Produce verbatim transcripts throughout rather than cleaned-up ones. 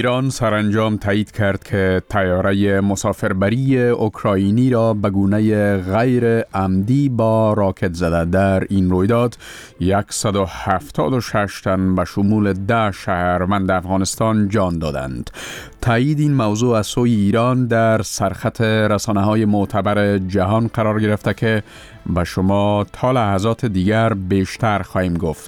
ایران سرانجام تایید کرد که طیاره مسافربری اوکراینی را به گونه غیر عمدی با راکت زده. در این رویداد صد و هفتاد و شش تن به شمول ده شهروند افغانستان جان دادند. تایید این موضوع از سوی ایران در سرخط رسانه‌های معتبر جهان قرار گرفته که به شما تا لحظات دیگر بیشتر خواهیم گفت.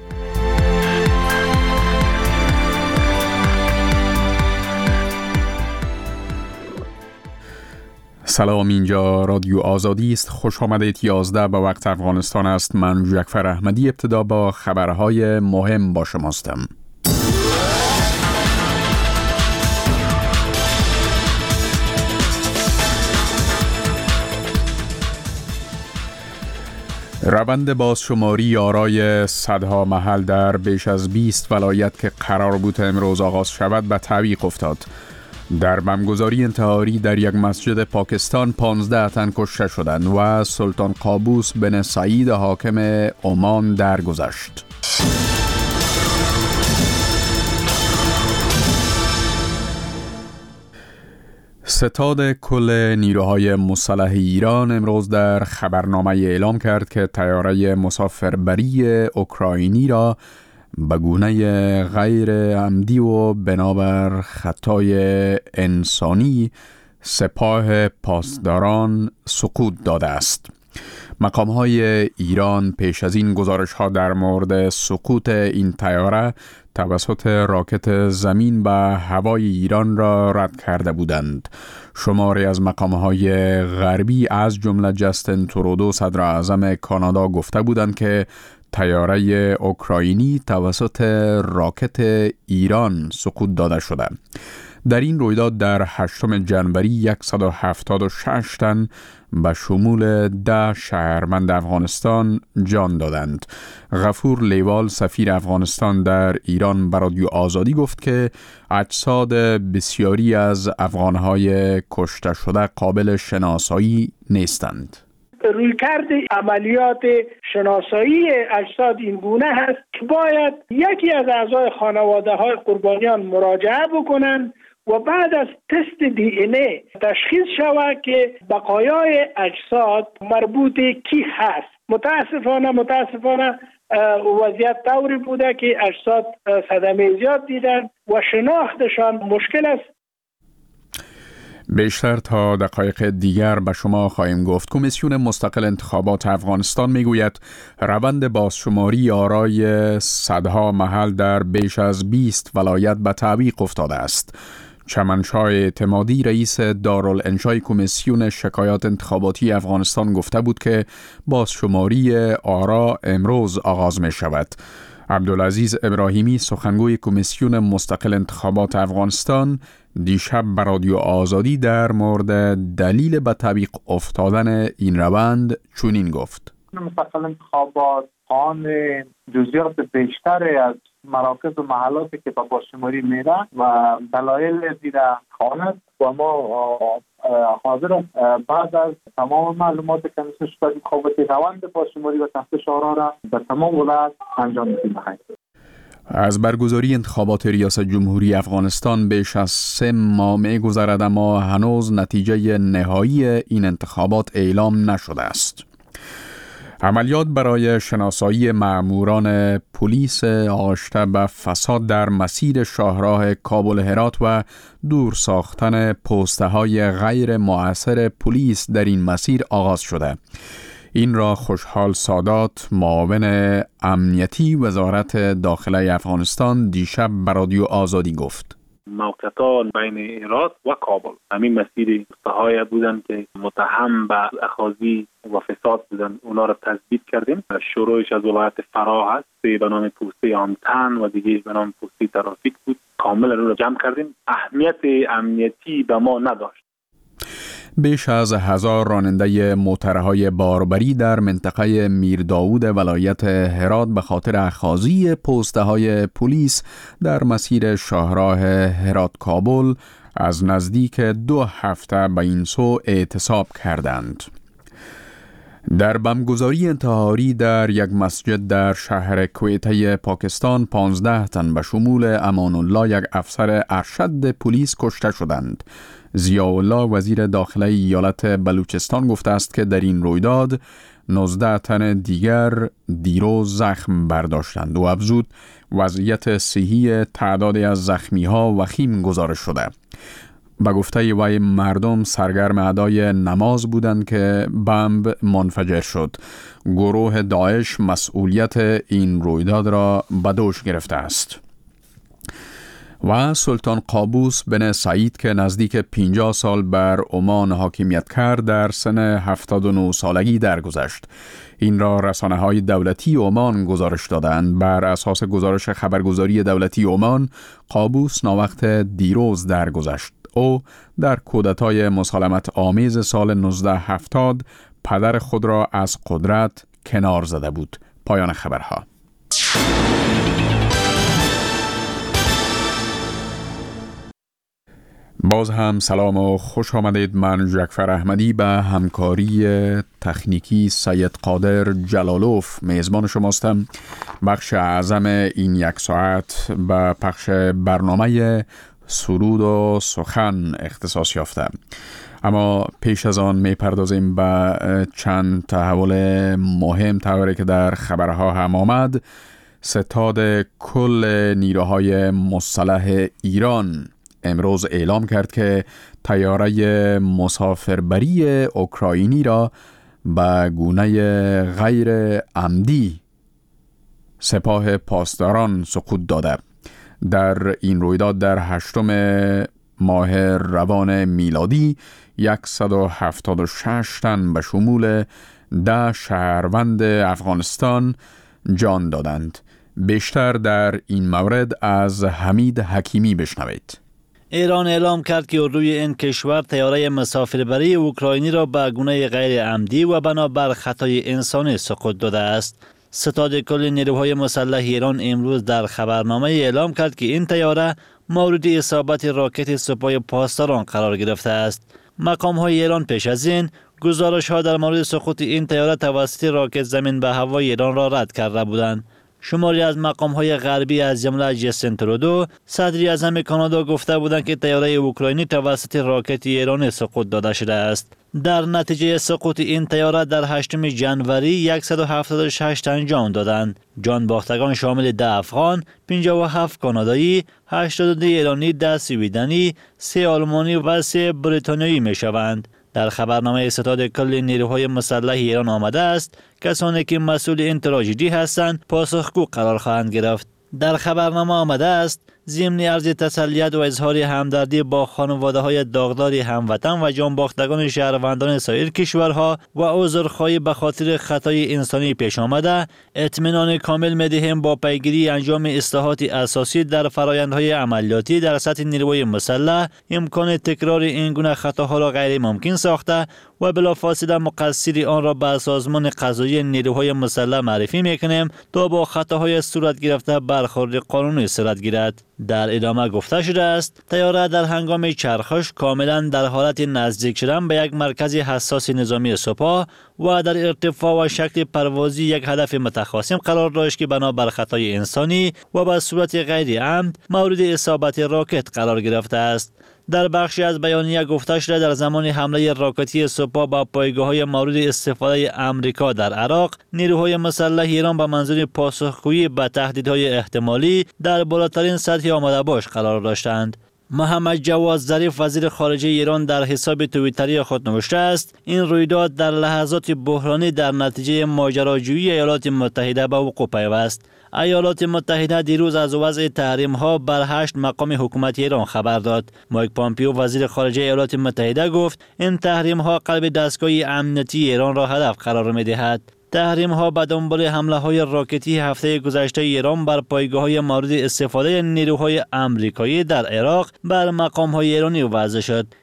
سلام، اینجا رادیو آزادی است. خوش آمدید. یازده به وقت افغانستان است. من جعفر احمدی ابتدا با خبرهای مهم با شماستم. روند بازشماری آرای صدها محل در بیش از بیست ولایت که قرار بود امروز آغاز شود به تعویق افتاد. در بمبگذاری انتحاری در یک مسجد پاکستان پانزده تن کشته شدند و سلطان قابوس بن سعید حاکم عمان درگذشت. ستاد کل نیروهای مسلح ایران امروز در خبرنامه اعلام کرد که طیاره مسافربری اوکراینی را به گونه غیر عمدی و بنابر خطای انسانی سپاه پاسداران سقوط داده است. مقام‌های ایران پیش از این گزارش‌ها در مورد سقوط این طیاره توسط راکت زمین به هوای ایران را رد کرده بودند. شماری از مقام‌های غربی از جمله جستین ترودو صدر اعظم کانادا گفته بودند که طیاره اوکراینی توسط راکت ایران سقوط داده شده. در این رویداد در هشتم جنوری صد و هفتاد و شش تن به شمول ده شهروند افغانستان جان دادند. غفور لیوال سفیر افغانستان در ایران به رادیو آزادی گفت که اجساد بسیاری از افغانهای کشته شده قابل شناسایی نیستند. رویکرد عملیات شناسایی اجساد این گونه هست که باید یکی از اعضای خانواده های قربانیان مراجعه بکنند و بعد از تست دی این ای تشخیص شود که بقایای اجساد مربوط کی هست. متاسفانه متاسفانه وضعیت طوری بوده که اجساد صدمه زیاد دیدن و شناختشان مشکل است. بیشتر تا دقایق دیگر به شما خواهیم گفت. کمیسیون مستقل انتخابات افغانستان میگوید روند بازشماری آرای صدها محل در بیش از بیست ولایت به تعویق افتاده است. چمنشاه اعتمادی رئیس دارالانشای کمیسیون شکایات انتخاباتی افغانستان گفته بود که بازشماری آرا امروز آغاز می شود. عبدالعزیز ابراهیمی سخنگوی کمیسیون مستقل انتخابات افغانستان دیشب به رادیو آزادی در مورد دلیل به تعویق افتادن این روند چنین گفت: مستقل انتخابات آن جزئیات بیشتری از مراکز و محلاتی که به بازشماری میره و دلایل زیر خواند و ما حاضر بعد از تمام معلومات که کمیسیون شکایات انتخاباتی روند بازشماری و تفتیش آرا را به تمام ولایت انجام میدیم. از برگزاری انتخابات ریاست جمهوری افغانستان بیش از سه ماه می‌گذرد اما هنوز نتیجه نهایی این انتخابات اعلام نشده است. عملیات برای شناسایی مأموران پلیس آشته به فساد در مسیر شاهراه کابل هرات و دور ساختن پست‌های غیر مؤثر پلیس در این مسیر آغاز شده. این را خوشحال سادات معاون امنیتی وزارت داخله افغانستان دیشب به رادیو آزادی گفت: موقعیت‌ها بین هرات و کابل همین مسیر پست‌های بودن که متهم به اخاذی و فساد بودن، اونا را تثبیت کردیم. شروعش از ولایت فراه هست به نام پوسته آمتن و دیگه به نام پوسته ترافیک بود. کامل رو جمع کردیم. اهمیت امنیتی به ما نداشت. بیش از هزار راننده موترهای باربری در منطقه میرداود ولایت هرات به خاطر اخاذی پست‌های پلیس در مسیر شاهراه هرات کابل از نزدیک دو هفته به این سو اعتصاب کردند. در بمبگذاری انتحاری در یک مسجد در شهر کویته پاکستان پانزده تن به شمول امان الله یک افسر ارشد پلیس کشته شدند. ضیاءالله وزیر داخله ایالت بلوچستان گفته است که در این رویداد نوزده تن دیگر دیروز زخم برداشتند و افزود وضعیت صحی تعدادی از زخمی ها وخیم گزارش شده. به گفته وی مردم سرگرم ادای نماز بودند که بمب منفجر شد. گروه داعش مسئولیت این رویداد را به دوش گرفته است. و سلطان قابوس بن سعید که نزدیک پنجاه سال بر عمان حاکمیت کرد در سن هفتاد و نه سالگی درگذشت. این را رسانه‌های دولتی عمان گزارش دادند. بر اساس گزارش خبرگزاری دولتی عمان، قابوس ناوقت دیروز درگذشت. او در کودتای مسالمت آمیز سال نوزده هفتاد پدر خود را از قدرت کنار زده بود. پایان خبرها. باز هم سلام و خوش آمدید. من جعفر احمدی به همکاری تکنیکی سید قادر جلالوف میزبان شماستم. بخش اعظم این یک ساعت به پخش برنامه سرود و سخن اختصاص یافته. اما پیش از آن می پردازیم به چند تحول مهم تحولی که در خبرها هم آمد. ستاد کل نیروهای مسلح ایران امروز اعلام کرد که طیاره مسافربری اوکراینی را به گونه غیر عمدی سپاه پاسداران سقوط داده. در این رویداد در هشتم ماه روان میلادی صد و هفتاد و شش تن به شمول ده شهروند افغانستان جان دادند. بیشتر در این مورد از حمید حکیمی بشنوید. ایران اعلام کرد که روی این کشور طیاره مسافربری اوکراینی را به گونه غیر عمدی و بنابر خطای انسانی سقوط داده است. ستاد کل نیروهای مسلح ایران امروز در خبرنامه اعلام کرد که این طیاره مورد اصابت راکت سپاه پاسداران قرار گرفته است. مقام های ایران پیش از این گزارش ها در مورد سقوط این طیاره توسط راکت زمین به هوای ایران را رد کرده بودند. شماری از مقام های غربی از جمله جستین ترودو، صدر اعظم کانادا گفته بودند که طیاره اوکراینی توسط راکت ایرانی سقوط داده شده است. در نتیجه سقوط این طیاره در هشتم ژانویه صد و هفتاد و شش تن جان دادند. جان باختگان شامل ده افغان، پنجاه و هفت کانادایی، هشتاد و دو ایرانی، ده سویدنی، سه آلمانی و سه بریتانیایی می شوند. در خبرنامه ستاد کل نیروهای مسلح ایران آمده است کسانی که مسئول این تراژدی هستند پاسخگو قرار خواهند گرفت. در خبرنامه آمده است ضمن عرض تسلیت و اظهار همدردی با خانواده های داغدار هموطن و جانباختگان شهروندان سایر کشورها و عذرخواهی به خاطر خطای انسانی پیش آمده، اطمینان کامل می‌دهیم با پیگیری انجام اصلاحات اساسی در فرآیندهای عملیاتی در سطح نیروی مسلح امکان تکرار این گونه خطاها را غیر ممکن ساخته و بلافاصله مقصر آن را به سازمان قضایی نیروهای مسلح معرفی می‌کنیم تا با خطاهای صورت گرفته برخورد قانونی صورت گیرد. در ادامه گفته شده است طیاره در هنگام چرخش کاملا در حالت نزدیک شدن به یک مرکز حساس نظامی سپاه و در ارتفاع و شکل پروازی یک هدف متخاصم قرار داشت که بنابر خطای انسانی و به صورت غیر عمد مورد اصابت راکت قرار گرفته است. در بخشی از بیانیه گفته شده در زمان حمله راکتی سپاه به پایگاه‌های مورد استفاده آمریکا در عراق، نیروهای مسلح ایران به منظور پاسخگویی به تهدیدهای احتمالی در بالاترین سطح آماده باش قرار داشتند. محمد جواد ظریف وزیر خارجه ایران در حساب توییتری خود نوشته است این رویداد در لحظات بحرانی در نتیجه ماجراجویی ایالات متحده به وقوع پیوست. ایالات متحده دیروز از وضع تحریم ها بر هشت مقام حکومت ایران خبر داد. مایک پامپیو وزیر خارجه ایالات متحده گفت این تحریم ها قلب دستگاه امنیتی ایران را هدف قرار می دهد. تحریم ها به دنبال حمله های راکتی هفته گذشته ایران بر پایگاه های مورد استفاده نیروهای آمریکایی در عراق بر مقام های ایرانی وضع شد.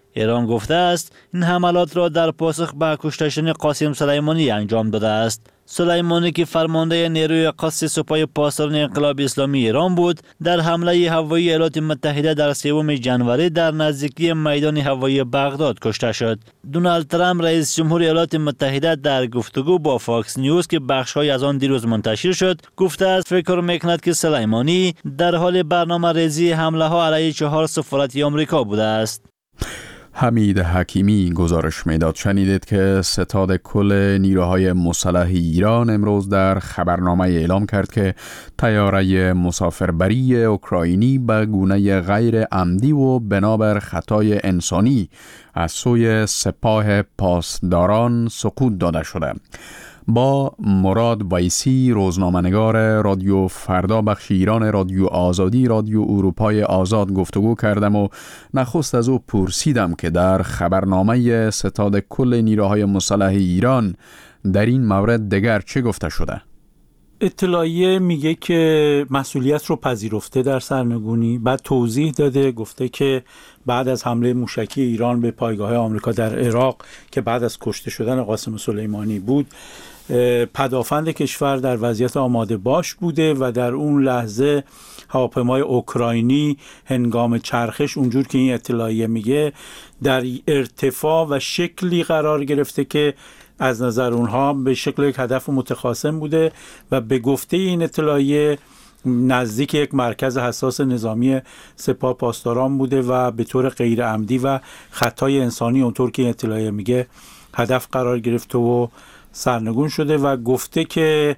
ایران گفته است این حملات را در پاسخ به کشته شدن قاسم سلیمانی انجام داده است. سلیمانی که فرمانده نیروی قدس سپاه پاسداران انقلاب اسلامی ایران بود، در حمله هوایی ایالات متحده در سوم ژانویه در نزدیکی میدان هوایی بغداد کشته شد. دونالد ترامپ رئیس جمهور ایالات متحده در گفتگو با فاکس نیوز که بخش‌های از آن دیروز منتشر شد، گفته است فکر می‌کند که سلیمانی در حال برنامه‌ریزی حمله‌ها علیه چهار سفارت آمریکا بوده است. حمید حکیمی گزارش میداد. شنیدید که ستاد کل نیروهای مسلح ایران امروز در خبرنامه اعلام کرد که طیاره مسافربری اوکراینی به گونه غیر عمدی و بنابر خطای انسانی از سوی سپاه پاسداران سقوط داده شده. با مراد ویسی، روزنامه‌نگار رادیو فردا بخش ایران رادیو آزادی رادیو اروپای آزاد گفتگو کردم و نخست از او پرسیدم که در خبرنامه ستاد کل نیروهای مسلح ایران در این مورد دیگر چه گفته شده؟ اطلاعیه میگه که مسئولیت رو پذیرفته در سرنگونی، بعد توضیح داده، گفته که بعد از حمله موشکی ایران به پایگاه آمریکا در عراق که بعد از کشته شدن قاسم سلیمانی بود، پدافند کشور در وضعیت آماده باش بوده و در اون لحظه هواپیمای اوکراینی هنگام چرخش، اونجور که این اطلاعیه میگه، در ارتفاع و شکلی قرار گرفته که از نظر اونها به شکل یک هدف متخاصم بوده و به گفته این اطلاعیه نزدیک یک مرکز حساس نظامی سپاه پاسداران بوده و به طور غیر عمدی و خطای انسانی اونطور که این اطلاعیه میگه هدف قرار گرفته و سرنگون شده و گفته که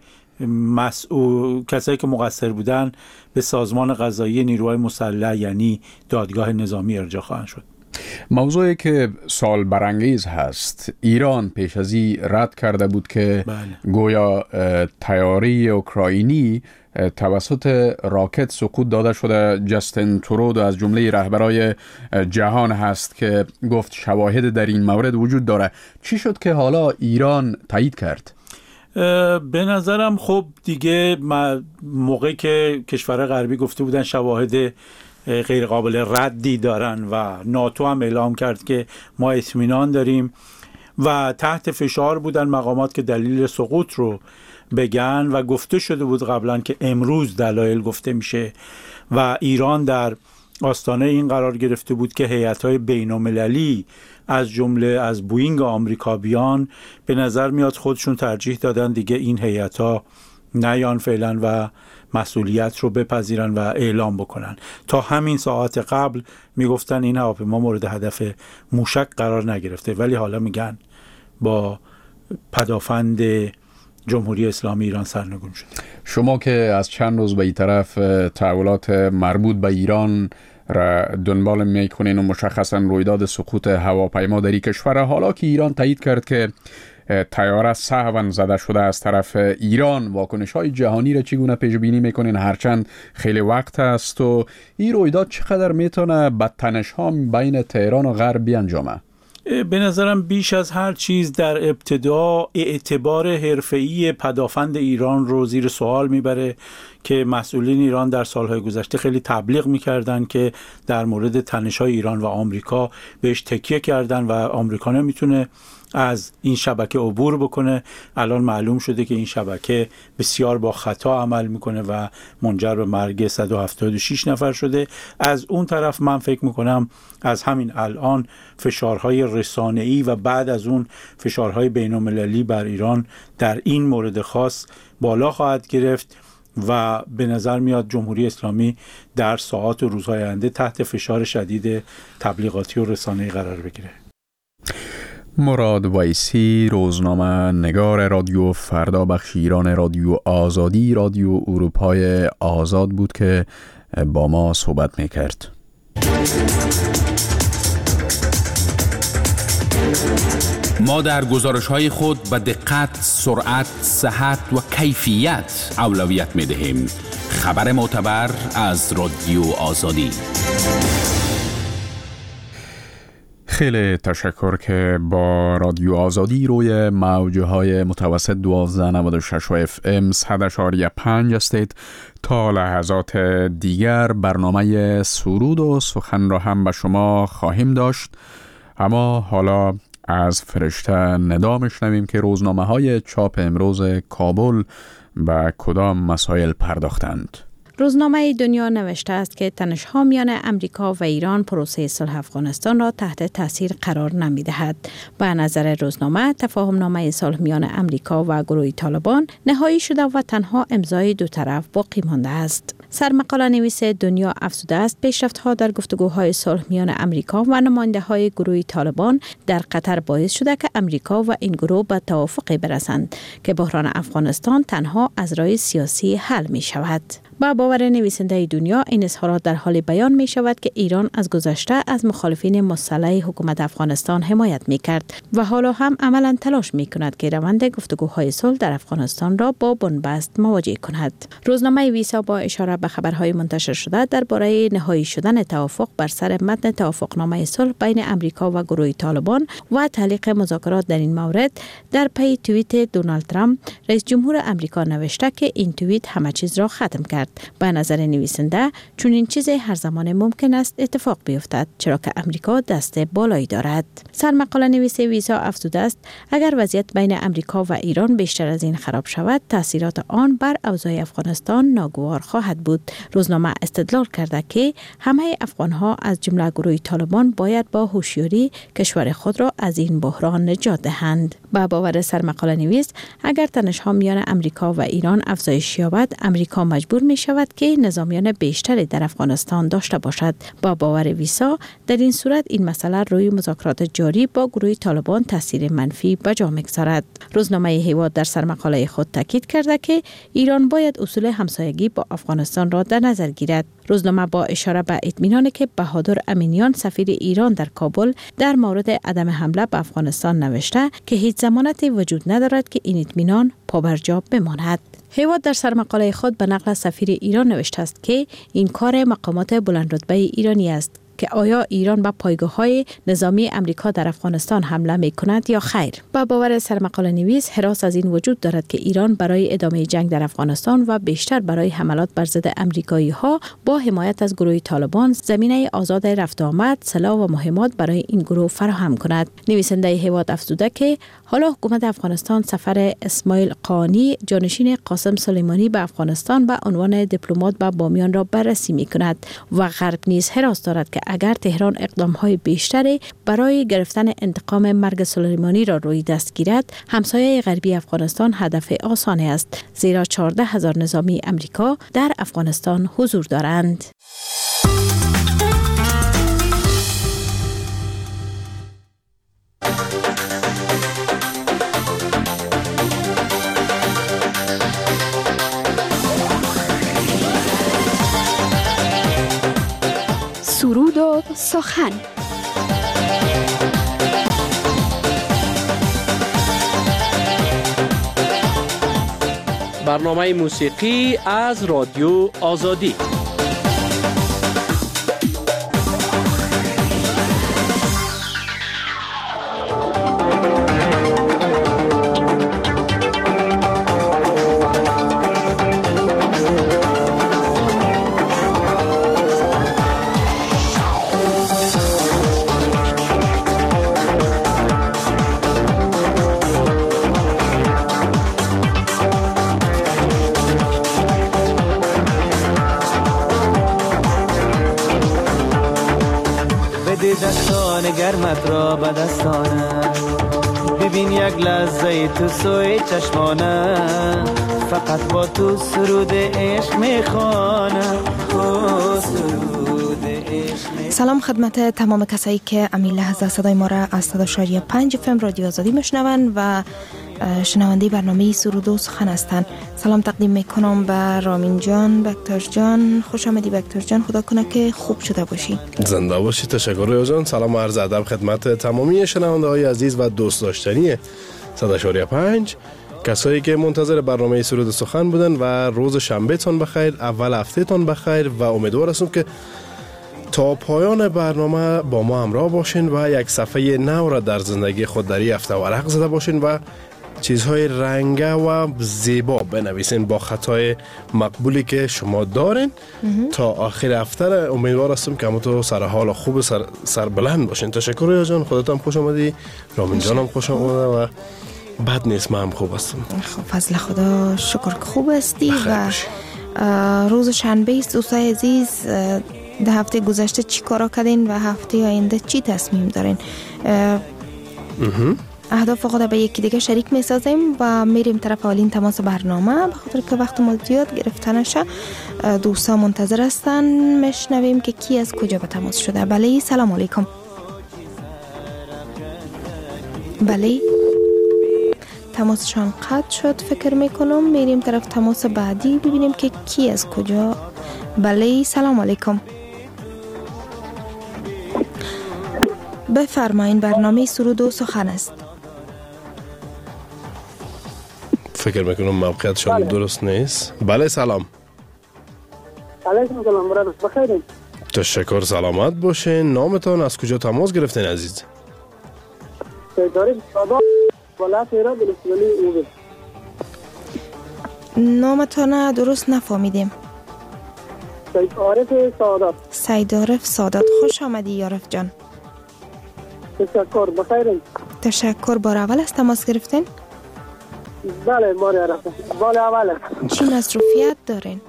مسئول کسایی که مقصر بودن به سازمان قضایی نیروهای مسلح یعنی دادگاه نظامی ارجاع خواهند شد. موضوعی که سوال برانگیز هست، ایران پیش از این رد کرده بود که بله. گویا طیاره اوکراینی توسط راکت سقوط داده شده. جاستین ترودو از جمله رهبرای جهان هست که گفت شواهد در این مورد وجود داره. چی شد که حالا ایران تایید کرد؟ به نظرم خب دیگه موقعی که کشورهای غربی گفته بودن شواهد غیر قابل ردی دارن و ناتو هم اعلام کرد که ما اطمینان داریم و تحت فشار بودن مقامات که دلیل سقوط رو بگن و گفته شده بود قبلا که امروز دلایل گفته میشه و ایران در آستانه این قرار گرفته بود که هیئت‌های بین‌المللی از جمله از بوئینگ آمریکا بیان. به نظر میاد خودشون ترجیح دادن دیگه این هیئت‌ها نیان فعلا و مسئولیت رو بپذیرن و اعلام بکنن. تا همین ساعت قبل میگفتن این هواپیما مورد هدف موشک قرار نگرفته، ولی حالا میگن با پدافند جمهوری اسلامی ایران سرنگون شده. شما که از چند روز به این طرف تحولات مربوط به ایران را دنبال میکنین و مشخصا رویداد سقوط هواپیما در این کشور، حالا که ایران تایید کرد که طیاره سهوا زده شده از طرف ایران، واکنش های جهانی را چگونه پیش بینی میکنین؟ هرچند خیلی وقت است و این رویداد چقدر میتونه به تنش ها بین تهران و غرب بیانجامه؟ به نظرم بیش از هر چیز در ابتدا اعتبار حرفه‌ای پدافند ایران رو زیر سوال میبره که مسئولین ایران در سالهای گذشته خیلی تبلیغ میکردن که در مورد تنش‌های ایران و آمریکا بهش تکیه کردن و آمریکا نمیتونه از این شبکه عبور بکنه. الان معلوم شده که این شبکه بسیار با خطا عمل میکنه و منجر به مرگ صد و هفتاد و شش نفر شده. از اون طرف من فکر میکنم از همین الان فشارهای رسانه‌ای و بعد از اون فشارهای بین‌المللی بر ایران در این مورد خاص بالا خواهد گرفت و به نظر میاد جمهوری اسلامی در ساعات و روزهای آینده تحت فشار شدید تبلیغاتی و رسانه‌ای قرار بگیره. مراد ویسی، روزنامه نگار رادیو فردا بخش ایران رادیو آزادی رادیو اروپای آزاد بود که با ما صحبت میکرد. ما در گزارش‌های خود به دقت، سرعت، صحت و کیفیت اولویت می‌دهیم. خبر معتبر از رادیو آزادی. خیلی تشکر که با رادیو آزادی روی موج‌های متوسط دوازده نود و شش و اف ام صد اشاریه پنج هستید. تا لحظات دیگر برنامه سرود و سخن را هم به شما خواهیم داشت. اما حالا از فرشته ندا میشنویم که روزنامه های چاپ امروز کابل به کدام مسائل پرداختند. روزنامه دنیا نوشته است که تنش‌ها میان امریکا و ایران پروسه صلح افغانستان را تحت تاثیر قرار نمی‌دهد. به نظر روزنامه تفاهم نامه صلح میان امریکا و گروه طالبان نهایی شده و تنها امضای دو طرف باقی مانده است. سرمقاله نویس دنیا افزوده است پیشرفت‌ها در گفتگوهای صلح میان امریکا و نماینده‌های گروه طالبان در قطر باعث شده که امریکا و این گروه به توافقی برسند که بحران افغانستان تنها از راه سیاسی حل می شود. با باور نویسنده دنیا این اظهارات در حال بیان می شود که ایران از گذشته از مخالفین مسلح حکومت افغانستان حمایت می کرد و حالا هم عملاً تلاش می کند که روند گفتگوهای صلح در افغانستان را با بنبست مواجه کند. روزنامه ویسا با اشاره به خبرهای منتشر شده درباره نهایی شدن توافق بر سر متن توافقنامه صلح بین امریکا و گروه طالبان و تعلیق مذاکرات در این مورد در پی توییت دونالد ترامپ رئیس جمهور امریکا نوشته که این توییت همه چیز را ختم کرد. به نظر نویسنده چون این چیز هر زمان ممکن است اتفاق بیفتد چرا که امریکا دست بالایی دارد. سرمقاله نویس ویسا افزوده است اگر وضعیت بین امریکا و ایران بیشتر از این خراب شود تاثیرات آن بر اوضاع افغانستان ناگوار خواهد بود. روزنامه استدلال کرده که همه افغانها از جمله گروه طالبان باید با هوشیاری کشور خود را از این بحران نجات دهند. با باور سرمقاله نویس اگر تنش‌ها میان امریکا و ایران افزایش یابد امریکا مجبور می شود که نظامیان بیشتری در افغانستان داشته باشد. با باور ویسا در این صورت این مسئله روی مذاکرات جاری با گروه طالبان تاثیر منفی به جا می‌گذارد. روزنامه هیواد در سرمقاله خود تاکید کرده که ایران باید اصول همسایگی با افغانستان را در نظر گیرد. روزنامه با اشاره به اطمینانی که بهادر امینیان سفیر ایران در کابل در مورد عدم حمله به افغانستان نوشته که هیچ ضمانتی وجود ندارد که این اطمینان پابرجا بماند. هیواد در سرمقاله خود به نقل سفیر ایران نوشته است که این کار مقامات بلندرتبه ایرانی است که آیا ایران به پایگاه‌های نظامی امریکا در افغانستان حمله می‌کند یا خیر. با باور سرمقاله نویس هراس از این وجود دارد که ایران برای ادامه جنگ در افغانستان و بیشتر برای حملات بر ضد امریکایی‌ها با حمایت از گروه طالبان زمینه آزاد رفت و آمد، سلاح و مهمات برای این گروه فراهم کند. نویسنده هیواد افزوده که حالا حکومت افغانستان سفر اسماعیل قانی جانشین قاسم سلیمانی به افغانستان به عنوان دیپلمات به بامیان را بررسی می‌کند و غرب نیز هراس دارد که اگر تهران اقدام‌های بیشتری برای گرفتن انتقام مرگ سلیمانی را روی دست گیرد، همسایه غربی افغانستان هدف آسانی است، زیرا چهارده هزار نظامی امریکا در افغانستان حضور دارند. سرود و سخن. برنامه موسیقی از رادیو آزادی. دستان گرمت را به دستانه ببین یک لحظه تو سوی چشمانه فقط با تو سرود عشق میخوانه سرود عشق. سلام خدمت تمام کسایی که امین لحظه صدای ما را از صد و شش و پنج اف ام رادیو آزادی میشنون و شنونده برنامه سرود و سخن هستند. سلام تقدیم میکنم به رامین جان، بکتر جان. خوش آمدی بکتر جان، خدا کنه که خوب شده باشی. زنده باشی. تشکر رویا جان. سلام و عرض ادب خدمت تمامی شنونده های عزیز و دوست داشتنی صد و شش و پنج، کسایی که منتظر برنامه سرود و سخن بودن. و روز شنبه تان بخیر، اول هفته تان بخیر و امیدوار هستم که تا پایان برنامه با ما همراه باشین و یک صفحه نو را در زندگی خود در این هفته ورق زده باشین و چیزهای رنگه و زیبا بنویسین با خطای مقبولی که شما دارین تا آخر هفته. امیدوار هستم که همون تو سر حال خوب سر, سر بلند باشین. تشکر رویا جان، خودت هم خوش آمدی، رامین جان هم خوش آمده و بد نیست، من هم خوب هستم. خب فضل خدا، شکر که خوب هستی. و روز شنبه است دوستای عزیز، ده هفته گذشته چی کارا کردین و هفته آینده چی تصمیم دارین؟ اهداف خود به یکی دیگه شریک میسازیم و میریم طرف اولین تماس برنامه، به خاطر که وقت ما زیاد گرفته نشه. دوستا منتظر هستن میشنویم که کی از کجا به تماس شده. بله سلام علیکم. بله تماسشان قطع شد فکر میکنم. میریم طرف تماس بعدی ببینیم که کی از کجا. بله سلام علیکم. بفرمایین، برنامه سرود و سخن است. فکر میکنم موقعیت شما درست نیست. بله سلام. علیکم سلام برادر، بخیرین؟ تشکر، سلامت باشین. نامتان، از کجا تماس گرفتین عزیز؟ سیدعارف سادات ولایت هرات ولسوالی اوبه. نامتان درست نفهمیدیم. سیدعارف سادات. سیدعارف سادات، خوش آمدی یارف جان. تشکر، بخیرین؟ تشکر. بار اول از تماس گرفتین؟ بله بار اول. بار اول. چی مصروفیت دارین؟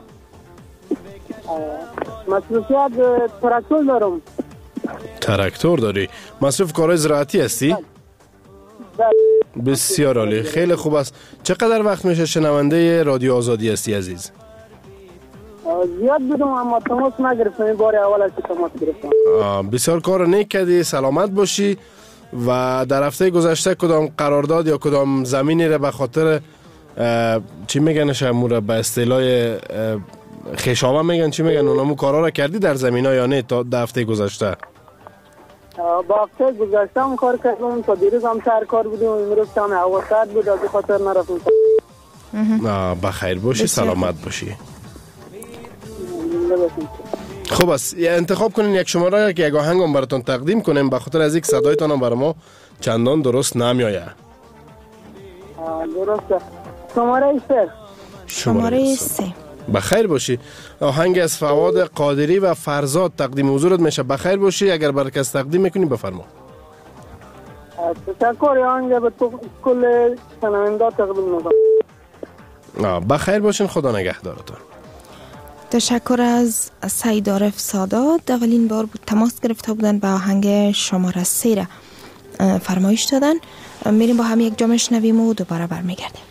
مصروفیت تراکتور دارم. تراکتور داری؟ مصروف کارهای زراعتی هستی؟ بله. بسیار عالی، خیلی خوب است. چقدر وقت میشه شنونده رادیو آزادی هستی عزیز؟ زیاد بودم اما تماس نگرفتم، بار اول از تماس گرفتم. بسیار کار نیک کردی، سلامت باشی. و در هفته گذشته کدام قرارداد یا کدام زمینی را به خاطر چی میگن شموره به اصطلاح خشابه میگن، چی میگن اونمو کارا را کردی در زمینا یا نه تا در هفته گذشته؟ با هفته گذشته هم کار کردم، تا دیروز هم سر کار بودیم، امروز هم هوا سرد بود از خاطر نرفتم. بخیر باشی، سلامت باشی. خب است، انتخاب کنین یک شماره که یک آهنگ هم براتون تقدیم کنیم، به خاطر از یک صدایتان هم برای ما چندان درست نمیآید. درسته. شماره سه. شماره سه. بخیر باشی. آهنگ از فواد قادری و فرزاد تقدیم حضورت میشه. بخیر باشی. اگر برای کس تقدیم میکنی بفرما. تشکر. آهنگ به کل شنوندا تقدیم میکنم. بخیر باشین، خدا نگهدارتون. تشکر از سیدعارف سادات. اولین بار بود تماس گرفته بودن به آهنگ شماره سه را فرمایش دادن. میریم با هم یک جا میشنویم و دوباره برمیگردیم.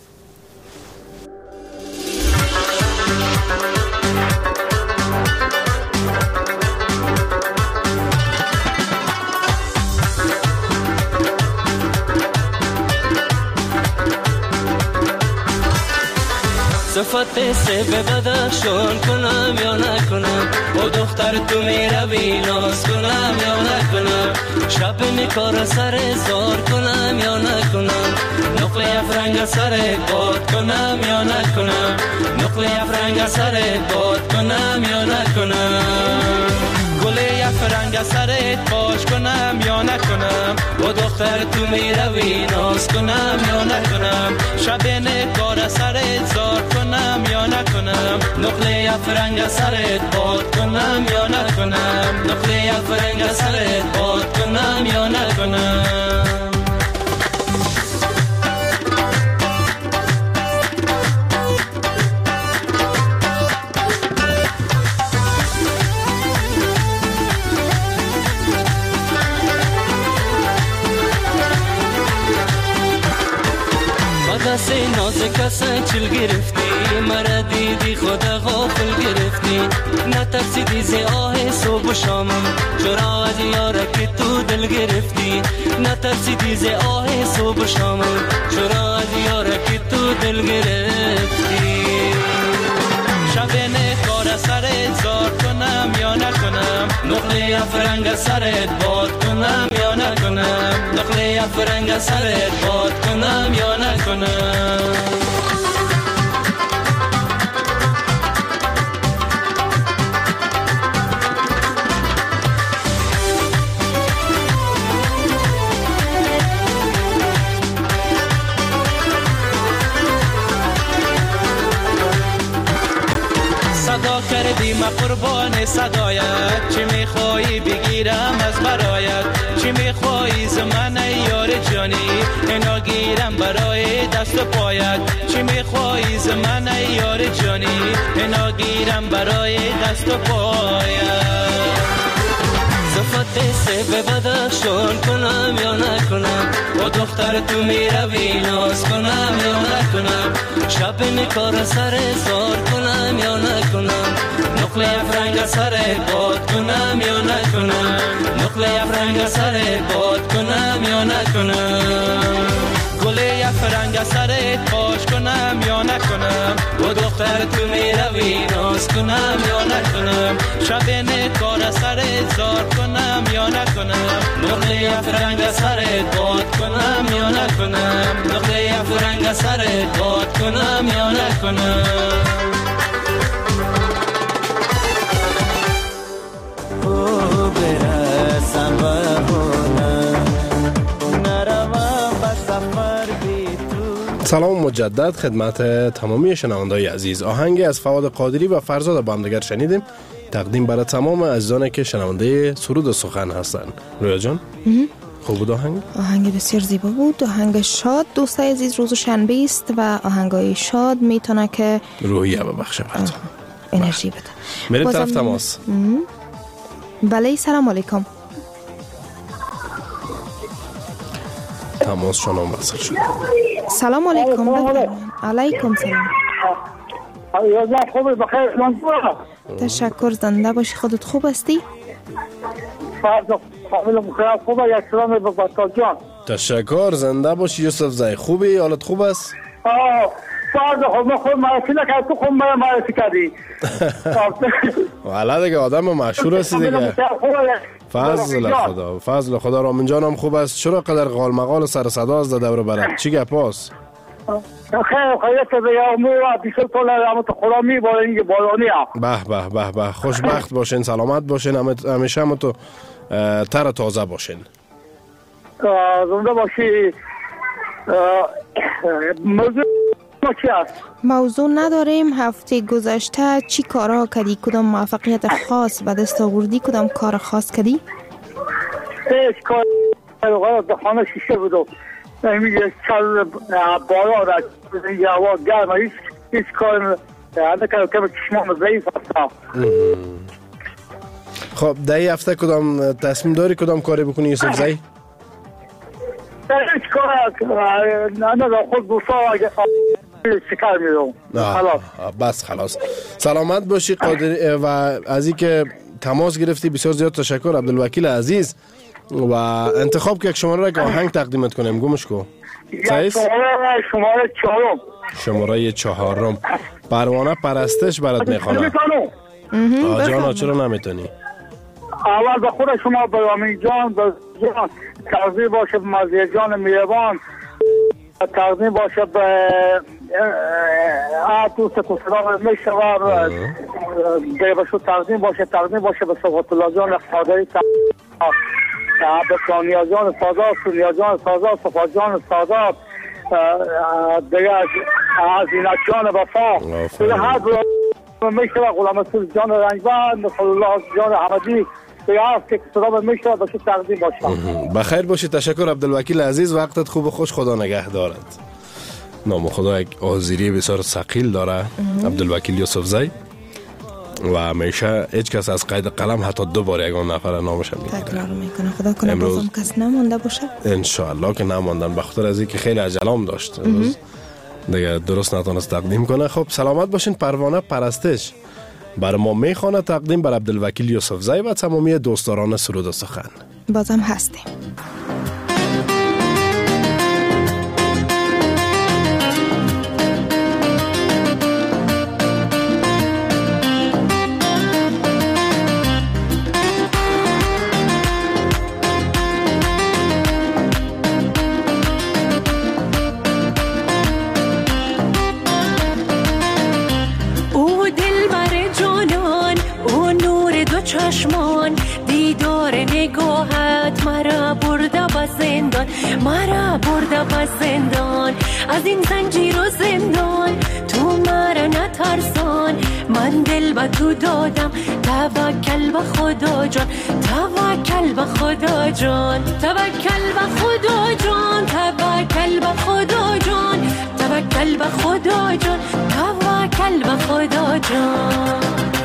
صفت سه به بدخشان کنم یا نکنم، با دختر تو میروی ناز کنم یا نکنم، شب میکار سر زار کنم یا نکنم، نقل افرنگ سر باد کنم یا نکنم، نقل افرنگ سر باد کنم یا نکنم، گل افرنگ سرت باش کنم یا نکنم، با دختر تو میروی ناز کنم یا نکنم، شب نکار سرت زار کنم یا نکنم، نقل افرنگ سرت باد کنم یا نکنم، نقل افرنگ سرت باد کنم یا نکنم. دست نازک اصلا چل گرفتی، مرا دیدی خدا غافل گرفتی، نترسیدی ز آه صبح و شامم، چرا از یاره که تو دل گرفتی، نترسیدی ز آه صبح و شامم، چرا از یاره که تو دل گرفتی، شب نکار سرت زار کنم یا نکنم، نقل افرنگ سرت باد کنم یا نکنم، نقل افرنگ سرت باد کنم یا نکنم. ما قربان صدایت، چی میخوایی بگیرم از برایت، چی میخوایی زمان یار جانی، اینا گیرم برای دست و پایت، چی میخوایی زمان یار جانی، اینا گیرم برای دست و پایت. صفت سه بدخشان کنم یا نکنم، با دختر تو میروی ناز کنم یا نکنم، شب نکار سر زار کنم یا نکنم، نقل افرنگ سر باد کنم یا نکنم، نقل افرنگ سر باد کنم یا نکنم، گل افرنگ سرت پاش کنم یا نکنم، با دختر تو میروی ناز کنم یا نکنم، شب نکار سرت زار کنم یا نکنم، نقل افرنگ سرت باد کنم یا نکنم، نقل افرنگ سرت باد کنم یا نکنم. او برسم بهونم نروم به سفر بی تو. سلام مجدد خدمت تمامی شنونده‌های عزیز. آهنگی از فواد قادری و فرزاد با هم دیگر شنیدیم، تقدیم برای تمام عزیزانی که شنونده سرود و سخن هستند. رویا جان خوب بود آهنگ؟ آهنگ بسیار زیبا بود، آهنگ شاد. دوستای عزیز روز شنبه است و آهنگای شاد میتونه که روحیه ببخشه برات، انرژی بده. میریم طرف تماس. بله سلام علیکم. تماس شما وصل شد. سلام علیکم. علیکم سلام. یازده خوبی بخیر من تشکر، زنده باشی. خودت خوب هستی؟ فرض فامیل مخیر خوبه. یک سلام به بطال جان. تشکر، زنده باشی یوسف زای. خوبی؟ حالت خوب است؟ آه فرض خوب من خود معرفی نکرد، تو خود من معرفی کردی. والا دیگه آدم مشهور هستی دیگه. فضل خدا، فضل خدا. رامین جانم خوب است. چرا قدر قال مقال سر صدا از دور برد؟ چی گپ است؟ خیر خیلیت به امور بیشتر طول رحمت خدا می باره اینگه بالانی هم. به به به به، خوشبخت باشین، سلامت باشین، همیشه هم تو تر تازه باشین. زنده باشی. موضوع ما چی است؟ موضوع نداریم. هفته گذشته چی کارها کردی؟ کدام موفقیت خاص به دست آوردی؟ کدام کار خاص کردی؟ هیچ کار خانه شیشه بود، میگه چل بالا را یه هوا گرم، هیچ هیچ کار نکرد که چشمام ضعیف هستم. خب در این هفته کدام تصمیم داری کدام کاری بکنی یوسف زی؟ هیچ کار نه نه خود بوسا اگه شکر میدم. خلاص بس خلاص. سلامت باشی قادری. و از این که تماس گرفتی بسیار زیاد تشکر عبدالوکیل عزیز. و انتخاب که یک شماره را که آهنگ تقدیمت کنیم گمش کو. شماره شماره چهارم. شماره چهارم. پروانه پرستش برات میخوانم. آجانا چرا نمیتونی؟ اول به خود شما به رامین جان به جان تقدیم باشه، به مزیه جان میروان تقدیم باشه، به دوست کسران میشور دیوشو تقدیم باشه، تقدیم باشه به صفات الله جان خادری، به سانیا جان سادات، سونیا جان سادات، صفات جان سادات، دیگه از اینک جان وفا، دیگه هر میشور غلام رسول جان رنگبند، نصر الله جان حمدی، دیگه هست که صدا میشور بشه تقدیم باشه. بخیر باشی. تشکر عبدالوکیل عزیز. وقتت خوب و خوش. خدا نگه دارد. نام خدا یک آذری بسیار ثقیل داره عبدالوکیل یوسف زی و همیشه هیچ کس از قید قلم حتی دو بار یگان نفر نامش میگیره. تکرار میکنه. خدا کنه بازم کس نمونده باشه. ان شاء الله که نموندن، بخاطر از اینکه خیلی عجلام داشت امروز دیگه درست نتونست تقدیم کنه. خب سلامت باشین. پروانه پرستش برای ما میخوانه، تقدیم بر عبدالوکیل یوسف زی و تمامی دوستداران سرود و سخن. بازم هستیم. چشمان دیدار نگاهت مرا برده به زندان، مرا برده به زندان، از این زنجیر و زندان تو مرا نترسان من دل به تو دادم توکل به خدا جان توکل به خدا جان توکل به خدا جان توکل به خدا جان توکل به خدا جان توکل به خدا جان